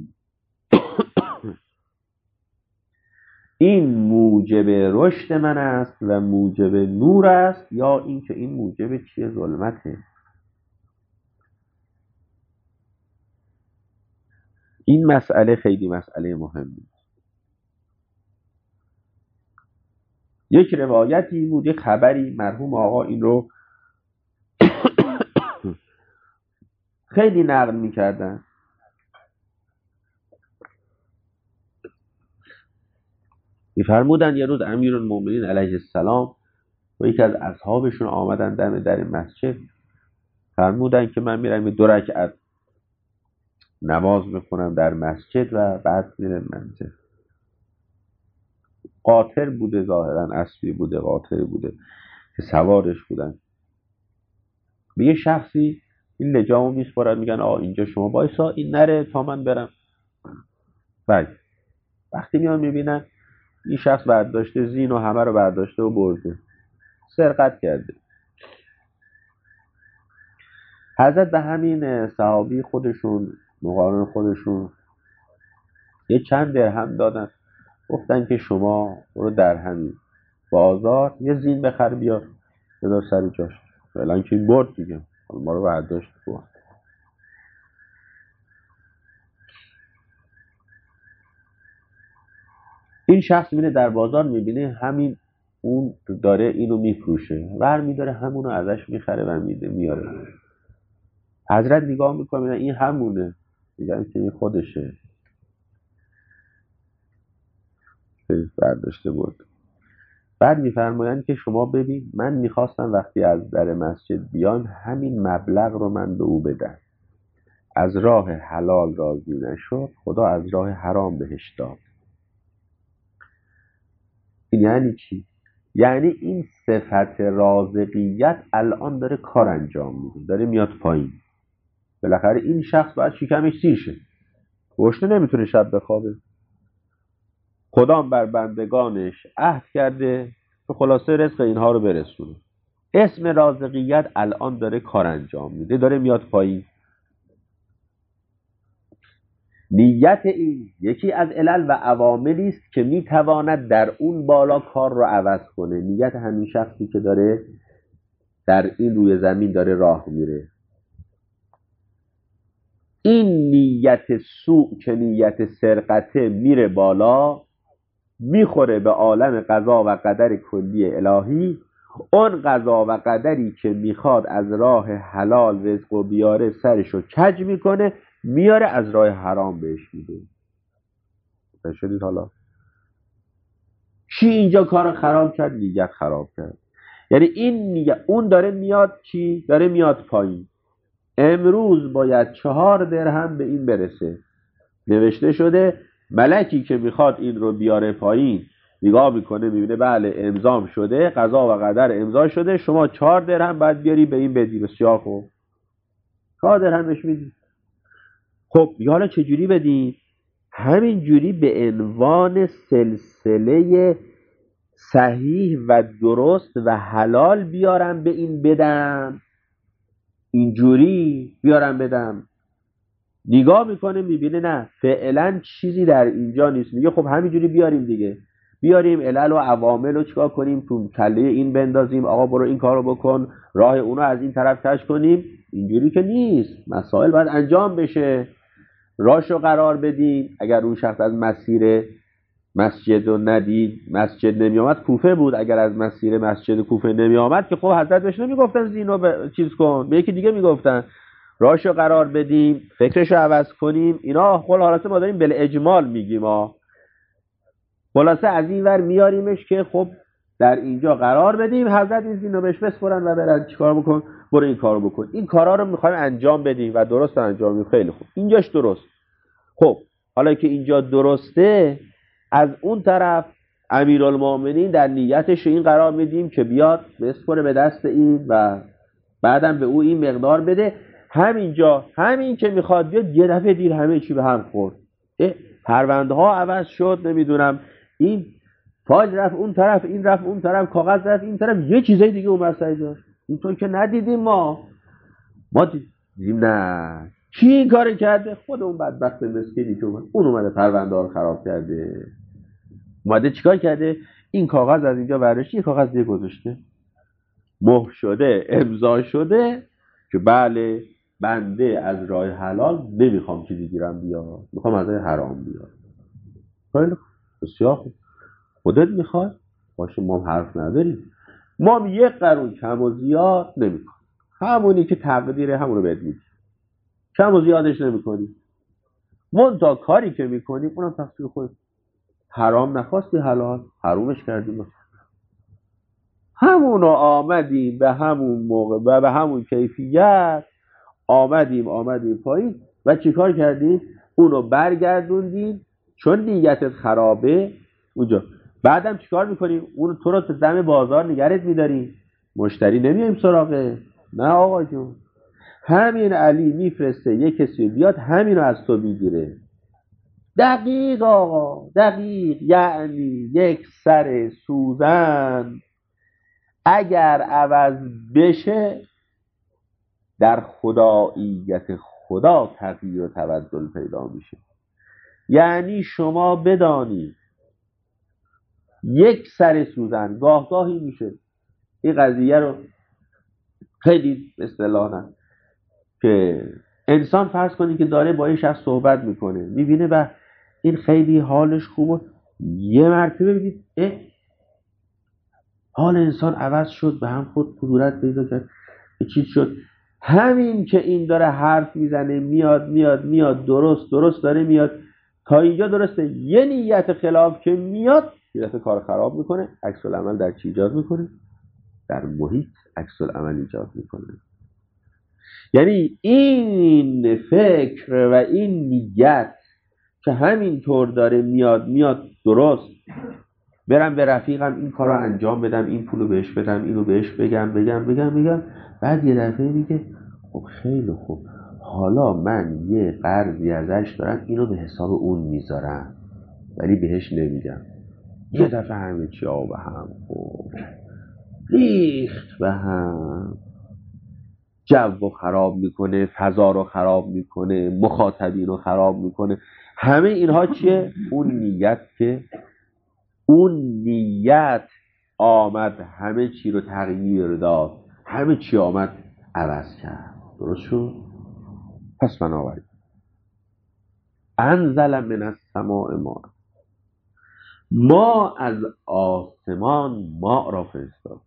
این موجب رشد من است و موجب نور است یا اینکه این موجب چیه؟ ظلمته. این مسئله خیلی مسئله مهمی. یک روایتی بود، یک خبری، مرحوم آقا این رو خیلی نقل میکردن. میفرمودن یه روز امیرالمومنین علیه السلام و یکی از اصحابشون آمدن دم در مسجد، فرمودن که من میرم 2 رکعت نماز میخونم در مسجد و بعد میرم منزل. قاطر بوده، ظاهرا اسبی بوده، قاطر بوده که سوارش بودن. به یه شخصی این لجامو میسپارن، میگن اینجا شما بایسا، این نره تا من برم. بله. وقتی میان میبینن این شخص برداشته زین و همه رو برداشته و برده، سرقت کرده. حضرت به همین صحابی خودشون، مقارن خودشون، یه چند درهم دادن، گفتن که شما برو در همین بازار یه زین بخر بیار بذار سر جاش، فعلا که این برد دیگه، ما رو برداشت بود. این شخص میره در بازار، میبینه همین اون داره اینو میفروشه، برمیداره همونو ازش میخره و میده میاره. حضرت نگاه میکنه این همونه، میگن که این خودشه، برداشته بود. بعد میفرمایند که شما ببین من میخواستم وقتی از در مسجد بیان همین مبلغ رو من به او بدم، از راه حلال راضی نشد، خدا از راه حرام بهش داد. این یعنی چی؟ یعنی این صفت رازقیت الان داره کار انجام میده، داره میاد پایین. بالاخره این شخص باید شکمش سیر شه، گشنه نمیتونه شب بخوابه. خدام بر بندگانش عهد کرده که خلاصه رزق اینها رو برسونه. اسم رازقیت الان داره کار انجام میده، داره میاد پایین. نیت این یکی از علل و عواملی است که میتواند در اون بالا کار رو عوض کنه. نیت همین شخصی که داره در این روی زمین داره راه میره، این نیت سوء که نیت سرقته میره بالا، میخوره به عالم قضا و قدر کلی الهی. اون قضا و قدری که میخواد از راه حلال رزق و بیاره سرشو کج میکنه، میاره از راه حرام بهش میده. شدید حالا کی اینجا کار خراب کرد؟ نیت خراب کرد. یعنی این نیت، اون داره میاد چی؟ داره میاد پایین. امروز باید 4 درهم به این برسه. نوشته شده ملکی که میخواد این رو بیاره پایین نگاه میکنه، میبینه بله امضام شده، قضا و قدر امضا شده، شما 4 درهم باید بیاری به این بدی. بسیار خوب، 4 درهم بهش میدی. خب حالا چجوری بدیم؟ همین جوری به عنوان سلسله صحیح و درست و حلال بیارم به این بدم، اینجوری بیارم بدم. نگاه میکنه میبینه نه فعلا چیزی در اینجا نیست، میگه خب همینجوری بیاریم دیگه، بیاریم علل و عوامل رو چیکار کنیم، تو کله این بندازیم، آقا برو این کارو بکن، راه اونو از این طرف کش کنیم. اینجوری که نیست، مسائل باید انجام بشه، راهشو قرار بدیم. اگر اون شخص از مسیر مسجد رو ندید، مسجد نمی آمد، کوفه بود، اگر از مسیر مسجد کوفه نمی آمد که خب حضرت بهش نمیگفتن زینو چیز کن، به یکی دیگه میگفتن. راهشو قرار بدیم، فکرشو عوض کنیم. اینا خلاصه ما داریم بل اجمال میگیم ها. خلاصه از این ور میاریمش که خب در اینجا قرار بدیم، حضرت این زینو بهش بسپرن و برن چیکار بکن، برو این کارو بکن. این کارا رو میخوایم انجام بدیم و درست انجام بدیم. خیلی خوب، اینجاش درست. خب حالا که اینجا درسته، از اون طرف امیرالمومنین در نیتش این قرار میدیم که بیاد بسپره به دست این و بعدم به او این مقدار بده. همینجا همین که میخواد بیاد یه دفعه دیر همه چی به هم خورد، پرونده ها عوض شد، نمیدونم این فاج رفت اون طرف، این رفت اون طرف، کاغذ رفت این طرف، یه چیزای دیگه اومد سر جاش. اینطور که ندیدیم ما دیدیم. نه کی این کار کرده؟ خود اون بدبخت مسکینی که اومد، اون اومده پرونده ها رو خراب کرده. اومده چیکار کرده؟ این کاغذ از اینجا برداشته، یه کاغذ دیگه گذاشته، مهر شده، امضا شده که بله بنده از راه حلال نمیخوام چیزی گیرم بیاد، میخوام از راه حرام بیاد. خیلی بسیار خوب، خودت میخوای باشه، ما حرف نداریم. ما یک قرون کم و زیاد نمیکنیم، همونی که تقدیره همونو بهت میدیم، کم و زیادش نمیکنیم. منتها کاری که میکنیم اونم تقصیر خودت. حرام نخواستی حلال، حرومش کردیم. همونو آمدیم به همون موقع و به همون کیفیت آمدیم پایین و چیکار کردیم؟ اونو برگردوندیم، چون نیتت خرابه اونجا. بعدم چیکار میکنیم؟ اونو تو رو دم بازار نگرت میداریم، مشتری نمیایم سراغه. نه آقا جون، همین علی میفرسته یک کسی بیاد همینو از تو میگیره. دقیق آقا، دقیق. یعنی یک سر سوزن اگر عوض بشه در خداییت خدا تغییر و تبدل پیدا میشه. یعنی شما بدانید یک سر سوزن گاهی میشه. این قضیه رو خیلی اصطلاحاً که انسان فرض کنید که داره با این شخص صحبت میکنه، میبینه و این خیلی حالش خوبه، یه مرتبه ببینید حال انسان عوض شد، به هم خود کدورت پیدا کرد، چیز شد. همین که این داره حرف میزنه، میاد درست داره میاد تا اینجا درسته، یه نیت خلاف که میاد یه دفعه کار خراب میکنه. عکس العمل در چی ایجاد میکنه؟ در محیط عکس العمل ایجاد میکنه. یعنی این فکر و این نیت که همینطور داره میاد درست، برم به رفیقم این کار رو انجام بدم، این پولو بهش بدم، اینو بهش بگم، بعد یه دفعه میگه خب خیلی خوب، حالا من یه قرضی ازش دارم، اینو به حساب اون میذارم ولی بهش نمیگم. یه دفعه همه چی آب هم ریخت به هم، جو رو خراب میکنه، فضا رو خراب میکنه، مخاطبین رو خراب میکنه. همه اینها چیه؟ اون نیت آمد همه چی رو تغییر داد، همه چی آمد عوض کرد. درست شد؟ پس بنابراین انزل من السماء ماء، ما از آسمان ماء را فرستاد.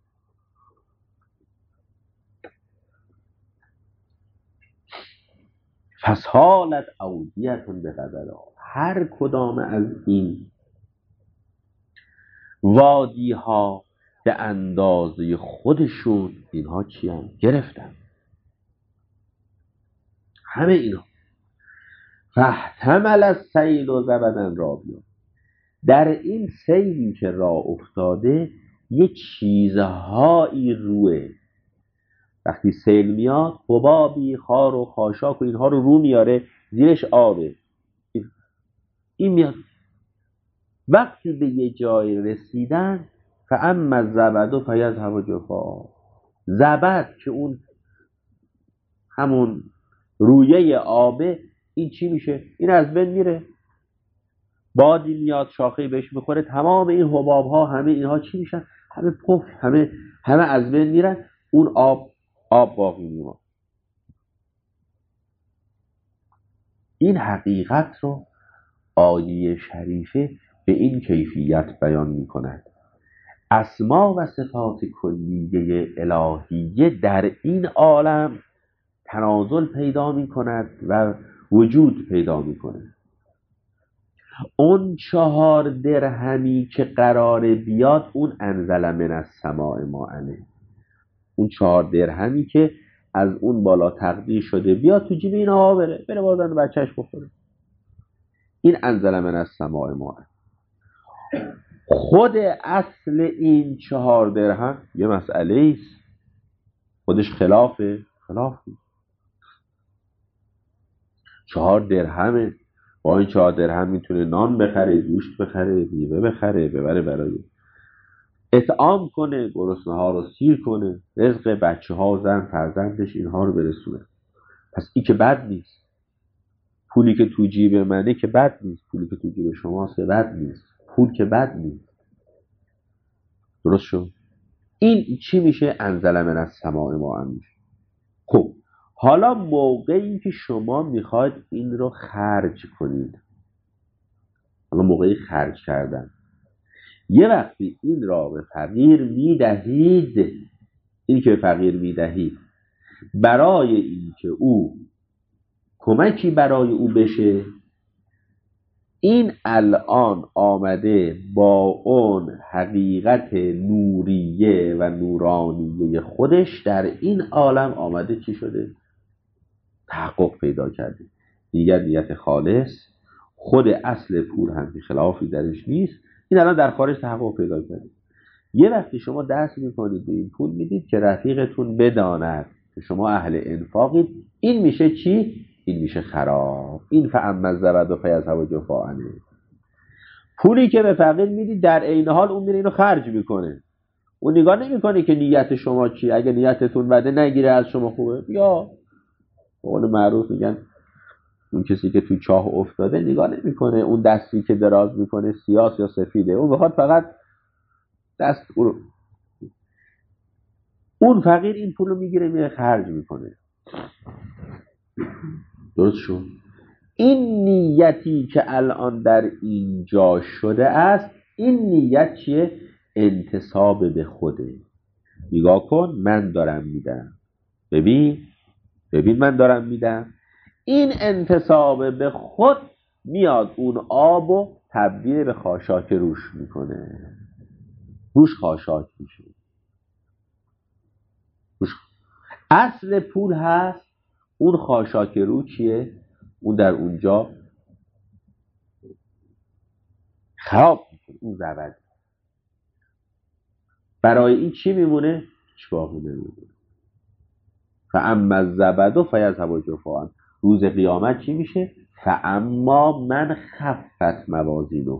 فسالت اودیة بقدرها، هر کدام از این وادی ها به اندازه خودشون اینها چی هم گرفتن، همه اینا. فاحتمل السیل زبدا رابیا، در این سیلی که راه افتاده یه چیزهایی روه. وقتی سیل میاد حبابی، خار و خاشاک و اینها رو میاره، زیرش آبه، این میاد. وقتی به یه جای رسیدن فاما الزبد فیذهب جفاء، زبد که اون همون رویه آبه، این چی میشه؟ این از بین میره. بادی میاد شاخه‌ای بهش میخوره، تمام این حباب ها همه اینها چی میشن؟ همه پف، همه از بین میرن، اون آب باقی میمونه. این حقیقت رو آیه شریفه به این کیفیت بیان میکند. اسما و صفات کلیه الهیه در این عالم تنازل پیدا میکند و وجود پیدا میکنه. اون 4 درهمی که قراره بیاد، اون انزل من السماء ماء، اون 4 درهمی که از اون بالا تقدیر شده بیاد تو جیب اینها بره بازن بچهش بخوره، این انزل من السماء ماء. خود اصل این 4 درهم یه مسئله است، خودش خلاف 4 درهمه. با این 4 درهم میتونه نان بخره، گوشت بخره، میوه بخره، ببره برای اطعام کنه، گرسنه ها رو سیر کنه، رزق بچه ها، زن فرزندش اینها رو برسونه. پس این که بد نیست. پولی که تو جیب منه که بد نیست، پولی که تو جیب شماست که بد نیست، پول که بد نیست. درست شد؟ این چی میشه؟ انزل من السماء ماء میشه. خب حالا موقعی که شما میخواید این رو خرج کنید، حالا موقعی خرج کردن، یه وقتی این را به فقیر میدهید، این که به فقیر میدهید برای اینکه او کمکی برای او بشه، این الان آمده با اون حقیقت نوریه و نورانیه خودش در این عالم آمده چی شده؟ تحقق پیدا کرده. دیگر نیت خالص، خود اصل پول هم که خلافی درش نیست، این الان در خارج تحقق پیدا کرده. یه وقتی شما دست میکنید به این پول میدید که رفیقتون بداند که شما اهل انفاقید، این میشه چی؟ این میشه خراب. این فاما الزبد فیذهب جفاء. پولی که به فقیر میدید در عین حال اون میره اینو خرج میکنه، اون نگاه نمیکنه که نیت شما چی. اگه نیتتون بده نگیره از شما خوبه، یا قول معروف میگن اون کسی که تو چاه افتاده نگاه نمیکنه اون دستی که دراز میکنه سیاه یا سفیده، اون بخواد فقط دست اون فقیر این پول رو میگیره میره خرج میکنه. درست شد؟ این نیتی که الان در اینجا شده است، این نیت چیه؟ انتساب به خوده. نگاه کن، من دارم میدم، ببین من دارم میدم. این انتساب به خود میاد اون آب و تبدیل به خاشاک روش میکنه، روش خاشاک میشه. اصل پول هست، اون خاشاک رو چیه؟ اون در اونجا خراب میکنه، اون زبد. برای این چی میمونه؟ هیچ باقی نمیمونه. فاما الزبد فیذهب جفاء، روز قیامت چی میشه؟ فاما من خفت موازینه،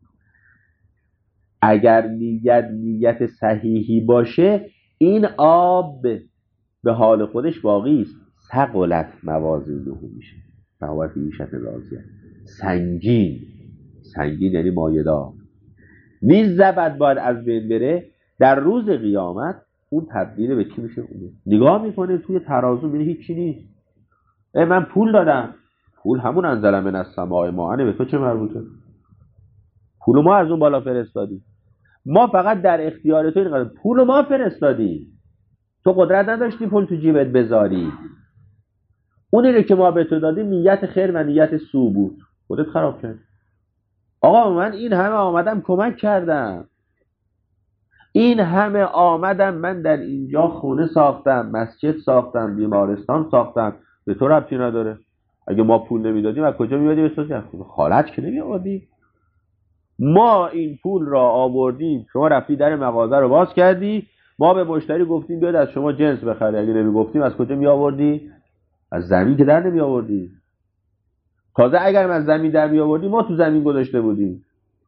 اگر نیت صحیحی باشه این آب به حال خودش باقی است، ثقلت موازینه میشه، فهو فی عیشة راضیه، سنگین. سنگین یعنی مایه‌دار. نیز زبد باید از بین بره. در روز قیامت اون تبدیل به چی میشه؟ نگاه میکنه توی ترازو میره هیچی نیست. من پول دادم، پول همون انزل من السماء ماء، به تو چه مربوطه؟ پول ما از اون بالا فرستادیم، ما فقط در اختیار تو این قرار، پول ما فرستادیم، تو قدرت نداشتی پول تو جیبت بذاری. اونی رو که ما به تو دادیم نیت خیر و نیت سو بود، خودت خراب کرد. آقا من این همه آمدم کمک کردم، این همه آمدم من در اینجا خونه ساختم، مسجد ساختم، بیمارستان ساختم، به تو ربطی نداره. اگه ما پول نمیدادیم از کجا میادیم بسازیم؟ خالت که نمیآوردیم. ما این پول را آوردیم، شما رفتی در مغازه رو باز کردی، ما به مشتری گفتیم بیاد از شما جنس بخره، اگه نمیگفتیم از کجا می آوردی؟ از زمین که در نمی آوردی. تازه اگر از زمین در می آوردی ما تو زمین گذاشته بودیم.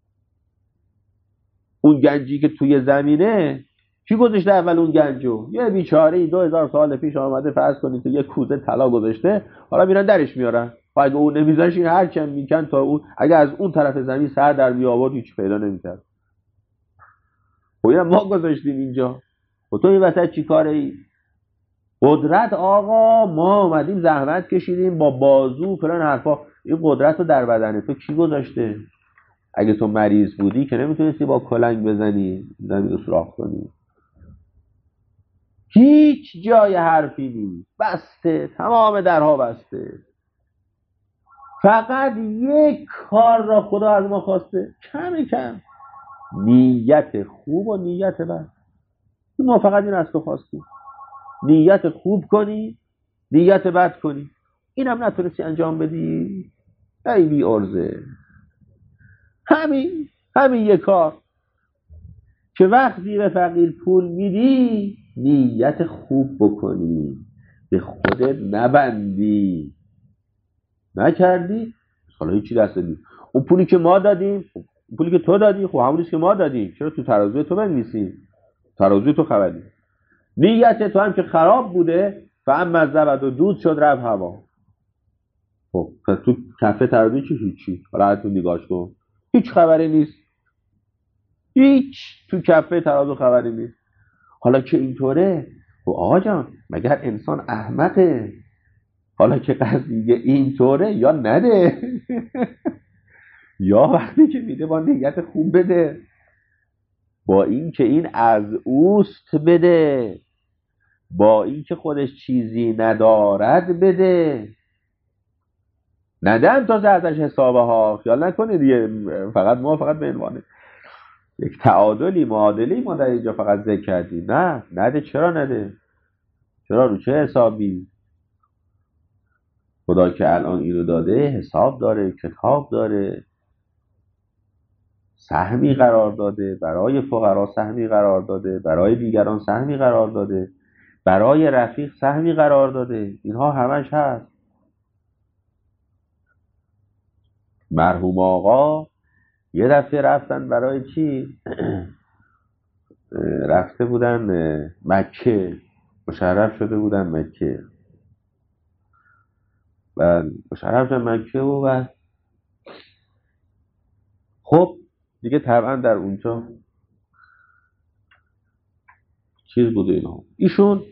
اون گنجی که توی زمینه کی گذاشته اول اون گنجو؟ یه بیچاره‌ای 2000 سال پیش آمده، فرض کنید تو یه کوزه طلا گذاشته، حالا میرن درش میارن. اگه اون نمیذاش این هر چند میکن تا اون، اگه از اون طرف زمین سر در می آورد هیچ پیدا نمیکرد. خب ما گذاشتیم اینجا، و تو این وسط چی کاره ای؟ قدرت آقا ما اومدیم زحمت کشیدیم با بازو فلان حرفا، این قدرت رو در بدن تو کی گذاشته؟ اگه تو مریض بودی که نمیتونستی با کلنگ بزنی زمین رو سوراخ کنی. هیچ جای حرفی نیست، بسته، تمام درها بسته. فقط یک کار را خدا از ما خواسته، کم نیت خوب و نیت بد. ما فقط این از تو خواستیم، نیت خوب کنی، نیت بد کنی. اینم نتونستی انجام بدی، ای بی ارزه. همین یک کار که وقتی به فقیر پول میدی نیت خوب بکنی، به خودت نبندی. نکردی حالا هیچی دست نیست. اون پولی که ما دادیم، اون پولی که تو دادی، خب همونیست که ما دادیم، چرا تو ترازوی تو بنویسی؟ ترازوی تو خبری. نیت تو هم که خراب بوده، فهم مزدبد و دود شد رفت هوا. خب تو کفه ترازوی چی؟ هیچی. حالا حتون نگاش کن، هیچ خبری نیست، هیچ تو کفه ترازو خبری نیست. حالا که اینطوره، خب آقا جان مگر انسان احمقه؟ حالا که قضیه اینطوره یا نده یا وقتی که میده با نیت خوب بده، با این که این از اوست بده، با این که خودش چیزی ندارد بده. ندن تا ازش حسابه ها، خیال نکنید دیگه فقط به عنوان یک تعادلی معادلی ما در اینجا فقط ذکر کردیم. نه نده. چرا نده؟ چرا؟ رو چه حسابی؟ خدا که الان اینو داده حساب داره، کتاب داره، سهمی قرار داده، برای فقرا سهمی قرار داده، برای دیگران سهمی قرار داده، برای رفیق سهمی قرار داده. اینها همش هست. مرحوم آقا یه دفعه رفتن برای چی؟ رفته بودن مکه، مشرف شده بودن مکه و مشرف شدن مکه و خب دیگه طبعا در اونجا چیز بوده اینا. ایشون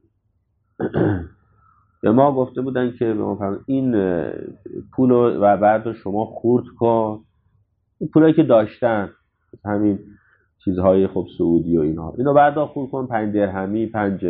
به ما گفته بودن که این پول و بعد شما خورد کن، این پولایی که داشتن همین چیزهای خب سعودی و اینها، اینو بعدا خورد کن، 5 درهمی، 5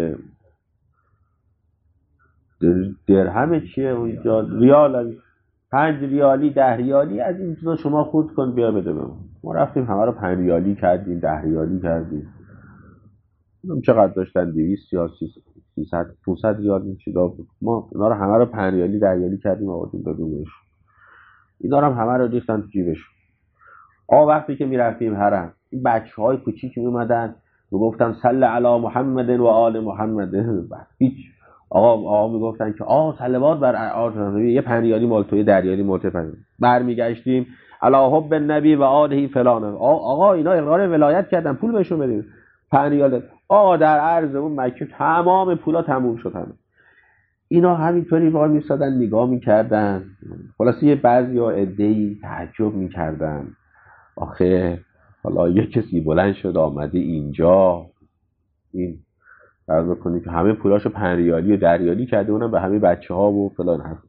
درهم چیه اونجا، ریال، 5 ریالی، 10 ریالی، از این چیزا شما خورد کن بیا بده به ما رفتیم همه رو 5 ریالی کردیم، 10 ریالی کردیم. اونم چقدر داشتن؟ 200 یا 300 500 ریال این چیزا بود. ما اینا رو همه رو 5 ریالی 10 ریالی کردیم آوردیم دادیمش. اینا رو همه رو ریختن تو جیبش. وقتی که میرفتیم حرم، این بچه‌های کوچیک میومدن میگفتن صلی علی محمد و آل محمد. هیچ آقا میگفتن که صلوات بر آقا یه پنیاری مال توی دریاری ملتفت برمیگشتیم علی حب النبی و آله فلان. آقا اینا اقرار ولایت کردن، پول بهشون بدیم. پنیال آقا در عرض اون مکه تمام پولا تموم شد. همه اینا همینطوری وای میسادن نگاه میکردن. خلاصه یه بعضیا عده‌ای تعجب میکردن، آخه حالا یه کسی بلند شد آمده اینجا، این فرض بکنید که همه پولاشو پنریالی و دریالی کرده، اونم به همه بچه ها و فلان حرف.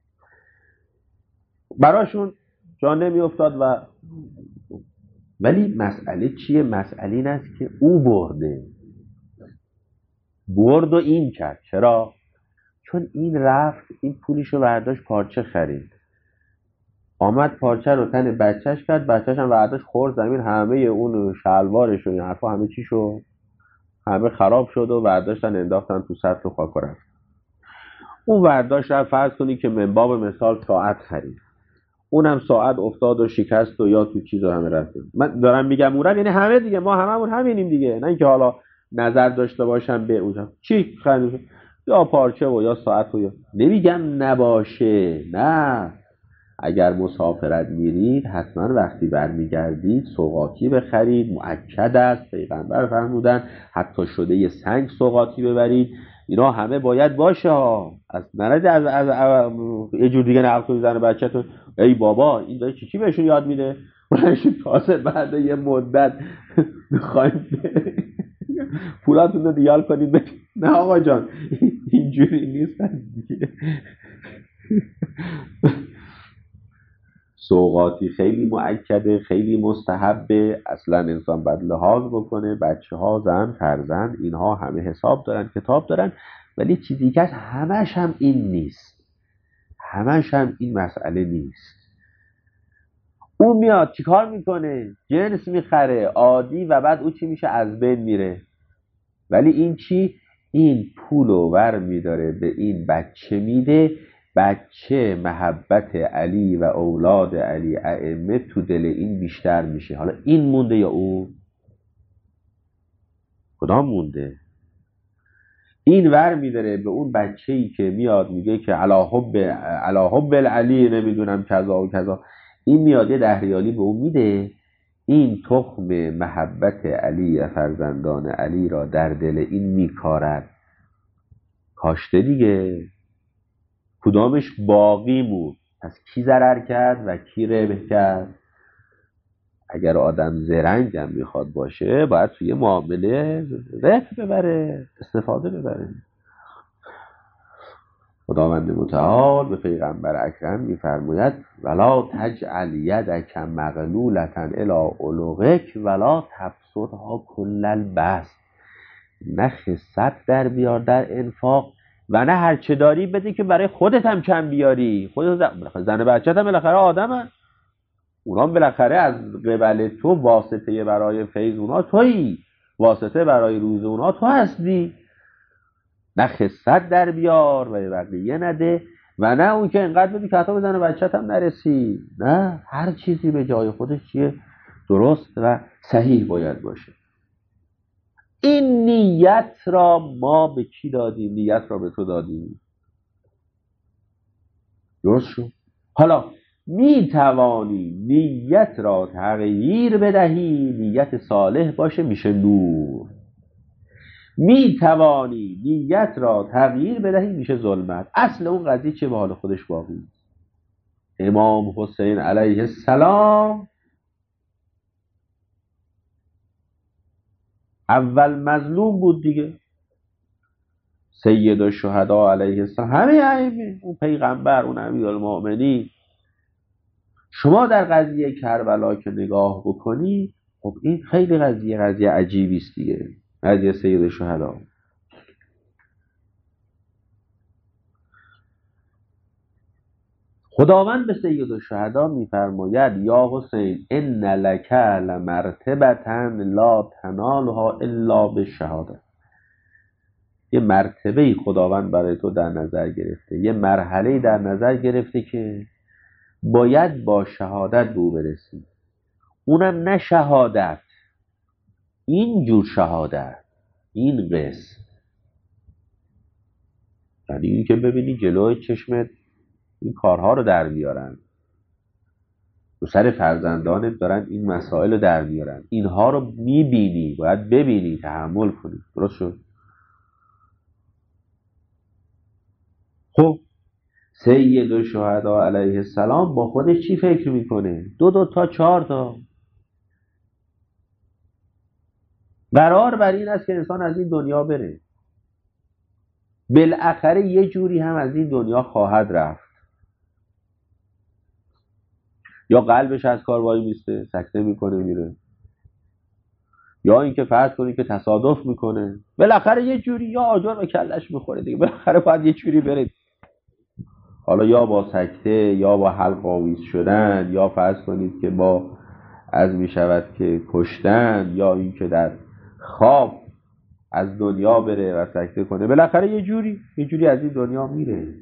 براشون جا نمی افتاد. ولی مسئله چیه؟ مسئله این است که او برد و این کرد. چرا؟ چون این رفت این پولشو برداشت پارچه خرید، آمد پارچه رو تن بچهش کرد، بچهش هم برداشت خورد زمین، همه اون شلوارش و این حرفا همه چی شد، همه خراب شد و برداشتن انداختن تو سطل و خاک و رفت. اون برداشت رفت، فرض کنی که من باب مثال ساعت خرید، اونم ساعت افتاد و شکست و یا تو چیز و همه رفت. من دارم میگم اونم یعنی همه دیگه، ما هممون همینیم دیگه، نه اینکه حالا نظر داشته باشم به اونجا چی خرید، یا پارچه و یا ساعت و یا نمیگم نباشه، نه. اگر مسافرت میرید حتما وقتی برمیگردید سوغاتی بخرید، مؤکد است، پیغمبر فرمودن حتی شده یه سنگ سوغاتی ببرید. اینا همه باید باشه ها. از نرد از یه جور دیگه نقل کنید زن بچه‌تون ای بابا این داره چی بهشون یاد میده، تازه بعد یه مدت میخوایم پولاتون رو دیال کنید. نه آقا جان اینجوری نیست دیگه. سوغاتی خیلی مؤکده، خیلی مستحبه، اصلا انسان باید لحاظ بکنه. بچه ها، زن، فرزند، اینها همه حساب دارن، کتاب دارن. ولی چیزی که همش هم این نیست، همش هم این مسئله نیست. اون میاد چیکار میکنه؟ جنس میخره عادی و بعد او چی میشه؟ از بین میره. ولی این چی؟ این پولو ور میداره به این بچه میده، بچه محبت علی و اولاد علی ائمه تو دل این بیشتر میشه. حالا این مونده یا اون؟ کدام مونده؟ این ور میداره به اون بچه‌ای که میاد میگه که علی حب العلی نمیدونم کذا و کذا، این میاد یه 10 ریالی به اون میده، این تخم محبت علی و فرزندان علی را در دل این میکارد. کاشته دیگه، کدامش باقی بود؟ پس کی ضرر کرد و کی ربح کرد؟ اگر آدم زرنگ هم میخواد باشه باید توی معامله ربح ببره، استفاده ببره. خداوند متعال به پیغمبر اکرم میفرماید ولا تجعل یدک مغلولة الی عنقک ولا تبسطها کل البسط. نه خست در بیار در انفاق و نه هرچه داری بده که برای خودت هم کم بیاری. خودت زن بچت هم بالاخره آدمن، اونا هم بالاخره از قبل تو واسطه برای فیض اونا تویی، واسطه برای روز اونا تو هستی. نه خست در بیار و بقیه نده و نه اون که انقدر بدی که حتی به زن بچت هم نرسی. نه، هر چیزی به جای خودش چیه؟ درست و صحیح باید باشه. این نیت را ما به کی دادیم؟ نیت را به تو دادیم. درست شد؟ حالا می توانی نیت را تغییر بدهی، نیت صالح باشه میشه نور. می توانی نیت را تغییر بدهی میشه ظلمت. اصل اون قضیه چه به حال خودش باقی. امام حسین علیه السلام اول مظلوم بود دیگه، سید الشهدا علیه السلام، همه ائمه، اون پیغمبر، اون امیرالمؤمنین. شما در قضیه کربلا که نگاه بکنی، خب این خیلی قضیه عجیبی است دیگه، قضیه سید الشهدا. خداوند به سید الشهدا میفرماید یا حسین ان لک لمرتبة لا تنالها الا بالشهاده. یه مرتبه‌ای خداوند برای تو در نظر گرفته، یه مرحله‌ای در نظر گرفته که باید با شهادت به او برسی. اونم نه شهادت این جور شهادت، این قسم یعنی این که ببینی جلوی چشمت این کارها رو در بیارن، رو سر فرزندانت دارن این مسائل رو در میارن، اینها رو میبینی، باید ببینی، تحمل کنی. درست شد؟ خب سید الشهدا علیه السلام با خودش چی فکر میکنه؟ دو تا 4 تا قرار بر این است که انسان از این دنیا بره، بالاخره یه جوری هم از این دنیا خواهد رفت. یا قلبش از کار وای میسته، سکته میکنه میره، یا اینکه فرض کنی که تصادف میکنه، بالاخره یه جوری یا آجر به کلش میخوره دیگه، بالاخره باید یه جوری بره. حالا یا با سکته، یا با حلق آویز شدن، یا فرض کنید که با از میشود که کشتن، یا اینکه در خواب از دنیا بره و سکته کنه، بالاخره یه جوری از این دنیا میره.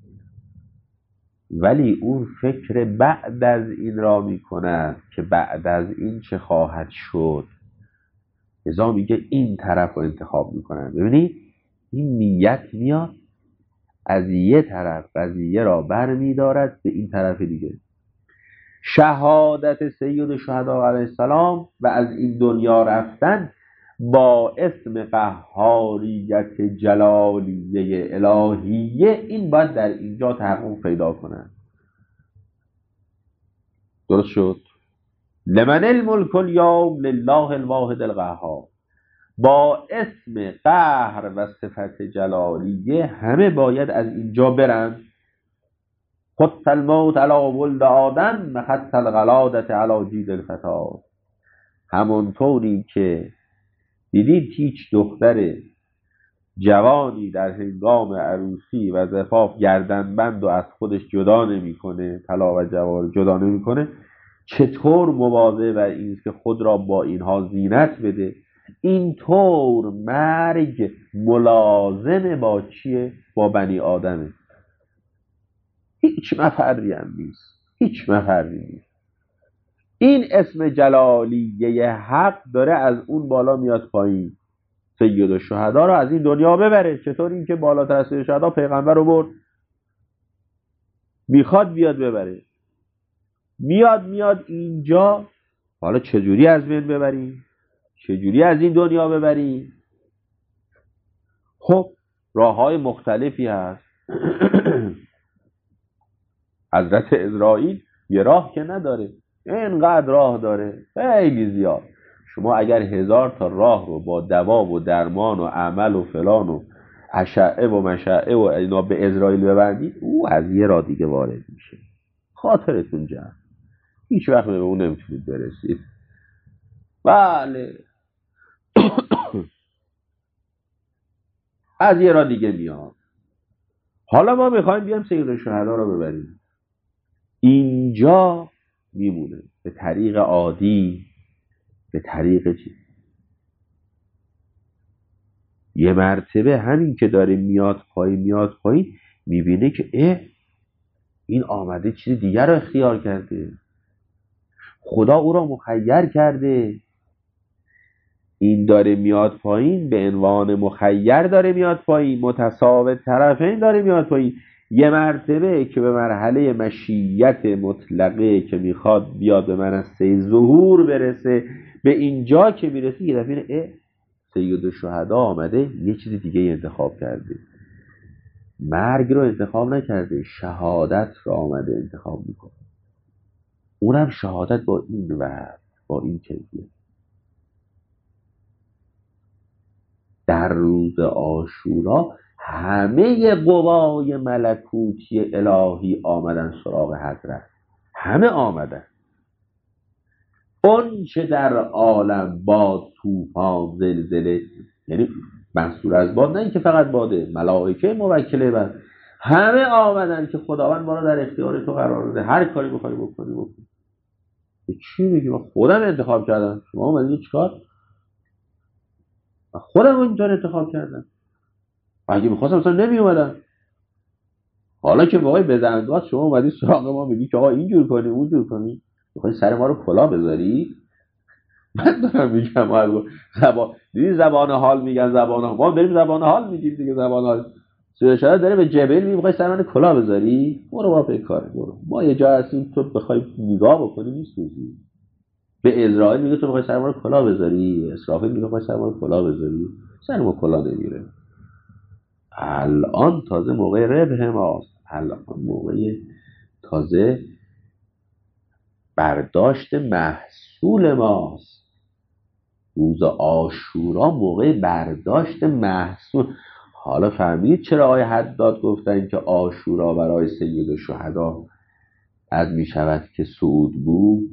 ولی اون فکر بعد از این را میکنه که بعد از این چه خواهد شد، لذا میگه این طرف رو انتخاب میکنن. ببینید این نیت میاد از یه طرف قضیه را بر میدارد به این طرف دیگه. شهادت سید الشهدا علیه السلام و از این دنیا رفتن با اسم قهاریت جلالیه الهیه، این باید در اینجا تحقق پیدا کنن. درست شد؟ لمن الملک الیوم لله الواحد القهار. با اسم قهر و صفت جلالیه همه باید از اینجا برن. خط الموت علی ولد آدم و خط الغلادت علی جید الفتا. همونطوری که دیدید هیچ دختر جوانی در هنگام عروسی و زفاف گردنبند و از خودش جدا نمیکنه، طلا و جواهر جدا نمیکنه، چطور مواظب بر این است که خود را با اینها زینت بده، اینطور مرگ ملازم با چیه؟ با بنی آدمه. هیچ مفری هم نیست، هیچ مفری نیست. این اسم جلالیه حق داره از اون بالا میاد پایین، سید الشهدا رو از این دنیا ببره. چطور؟ این که بالاتر از سید الشهدا پیغمبر رو برد، میخواد بیاد ببره، میاد اینجا. حالا چجوری از بین ببری؟ چجوری از این دنیا ببری؟ خب راه‌های مختلفی هست. حضرت عزرائیل یه راه که نداره، اینقدر راه داره، خیلی زیاد. شما اگر 1000 تا راه رو با دوا و درمان و عمل و فلان و اشعه و مشعه و اینا به عزرائیل ببندید، او از یه راه دیگه وارد میشه. خاطرتون جمع، هیچ وقت به اون نمیتونید برسید. بله از یه راه دیگه میاد. حالا ما میخوایم بیام سید الشهدا رو ببریم، اینجا میمونه به طریق عادی، به طریق چی؟ یه مرتبه همین که داره میاد پایین میبینه که این آمده چیز دیگر رو اختیار کرده، خدا او را مخیر کرده. این داره میاد پایین به عنوان مخیر، داره میاد پایین، متساوی طرفین داره میاد پایین. یه مرتبه که به مرحله مشیت مطلقه که میخواد بیاد به منصه ظهور برسه، به اینجا که میرسه یه دفعه سید الشهدا آمده یه چیز دیگه انتخاب کرده. مرگ رو انتخاب نکرده، شهادت رو آمده انتخاب میکنه. اونم شهادت با این وقت، با این کیفیت. در روز عاشورا همه قوای ملکوتی الهی آمدن سراغ حضرت، همه آمدن. اون چه در عالم باد، طوفان، زلزله، یعنی منصور از باد، نه اینکه فقط باده، ملائکه موکله بر، همه آمدن که خداوند ما را در اختیار تو قرار بده، هر کاری بخوای بکنی. چی میگی؟ من خودم انتخاب کردم، شما اومدید چیکار؟ خودم اینطور انتخاب کردم، اگه میخواستم مثلا نمی اومدم. حالا که وای بزندگاه شما اومدی سراغ ما میگی که آقا اینجور کنی اونجور کنی، میخوای سر ما رو کلا بذاری؟ من دارم میگم دیدی زبان حال میگن، زبان حال، ما بریم زبان حال میگیم دیگه. زبان حال سوره شهادت داره به جبرئیل میگه میخوای سر من کلاه بذاری؟ برو با به کار برو. ما یه جا هستیم تو بخوای نگاه بکنی میسوزی. به اسرائیل میگه تو میخوای سر من کلاه بذاری، اسرافیل میگه میخوای سر من کلاه بذاری، سر ما کلاه نمیره. الان تازه موقع ربح ماست، الان موقع تازه برداشت محصول ماست. روز عاشورا موقع برداشت محصول. حالا فهمید چرا آیه حداد گفتن که عاشورا برای سید الشهدا از می شود که سعود بود؟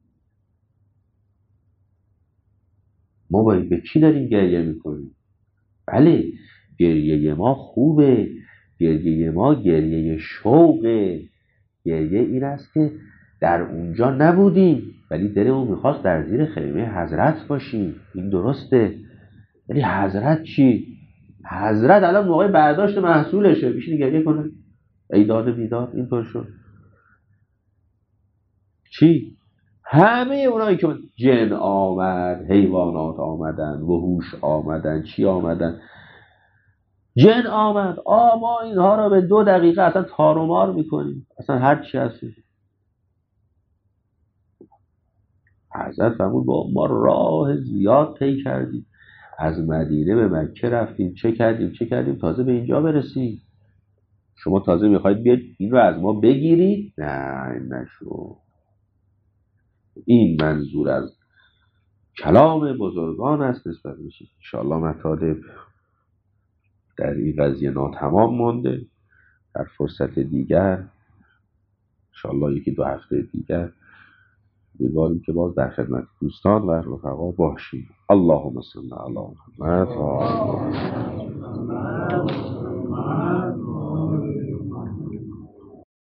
ما به کی داریم گریه میکنیم؟ بله، گریه ما خوبه، گریه ما گریه شوقه. گریه این است که در اونجا نبودیم ولی دلمون میخواست در زیر خیمه حضرت باشیم. این درسته، ولی حضرت چی؟ حضرت الان موقع برداشت محصولشه، میشه گریه کنه؟ ای داد بیداد اینطور شد. چی؟ همه اونایی که جن آمد، حیوانات آمدن، وحوش آمدن، چی آمدن، جن آمد، ما اینها رو به 2 دقیقه اصلا تار و مار میکنیم، اصلا هر چی هستی. حضرت فرمود با ما راه زیاد طی کردیم، از مدینه به مکه رفتیم، چه کردیم تازه به اینجا برسیم. شما تازه میخواید بیاید این رو از ما بگیرید؟ نه نشو. این منظور از کلام بزرگان است نسبت میشه. انشاءالله مطالب در این قضیه ناتمام مونده. در فرصت دیگر انشاءالله 1-2 هفته دیگر امیدواریم که باز در خدمت دوستان و رفقا باشیم. اللهم صل علی محمد و آل محمد.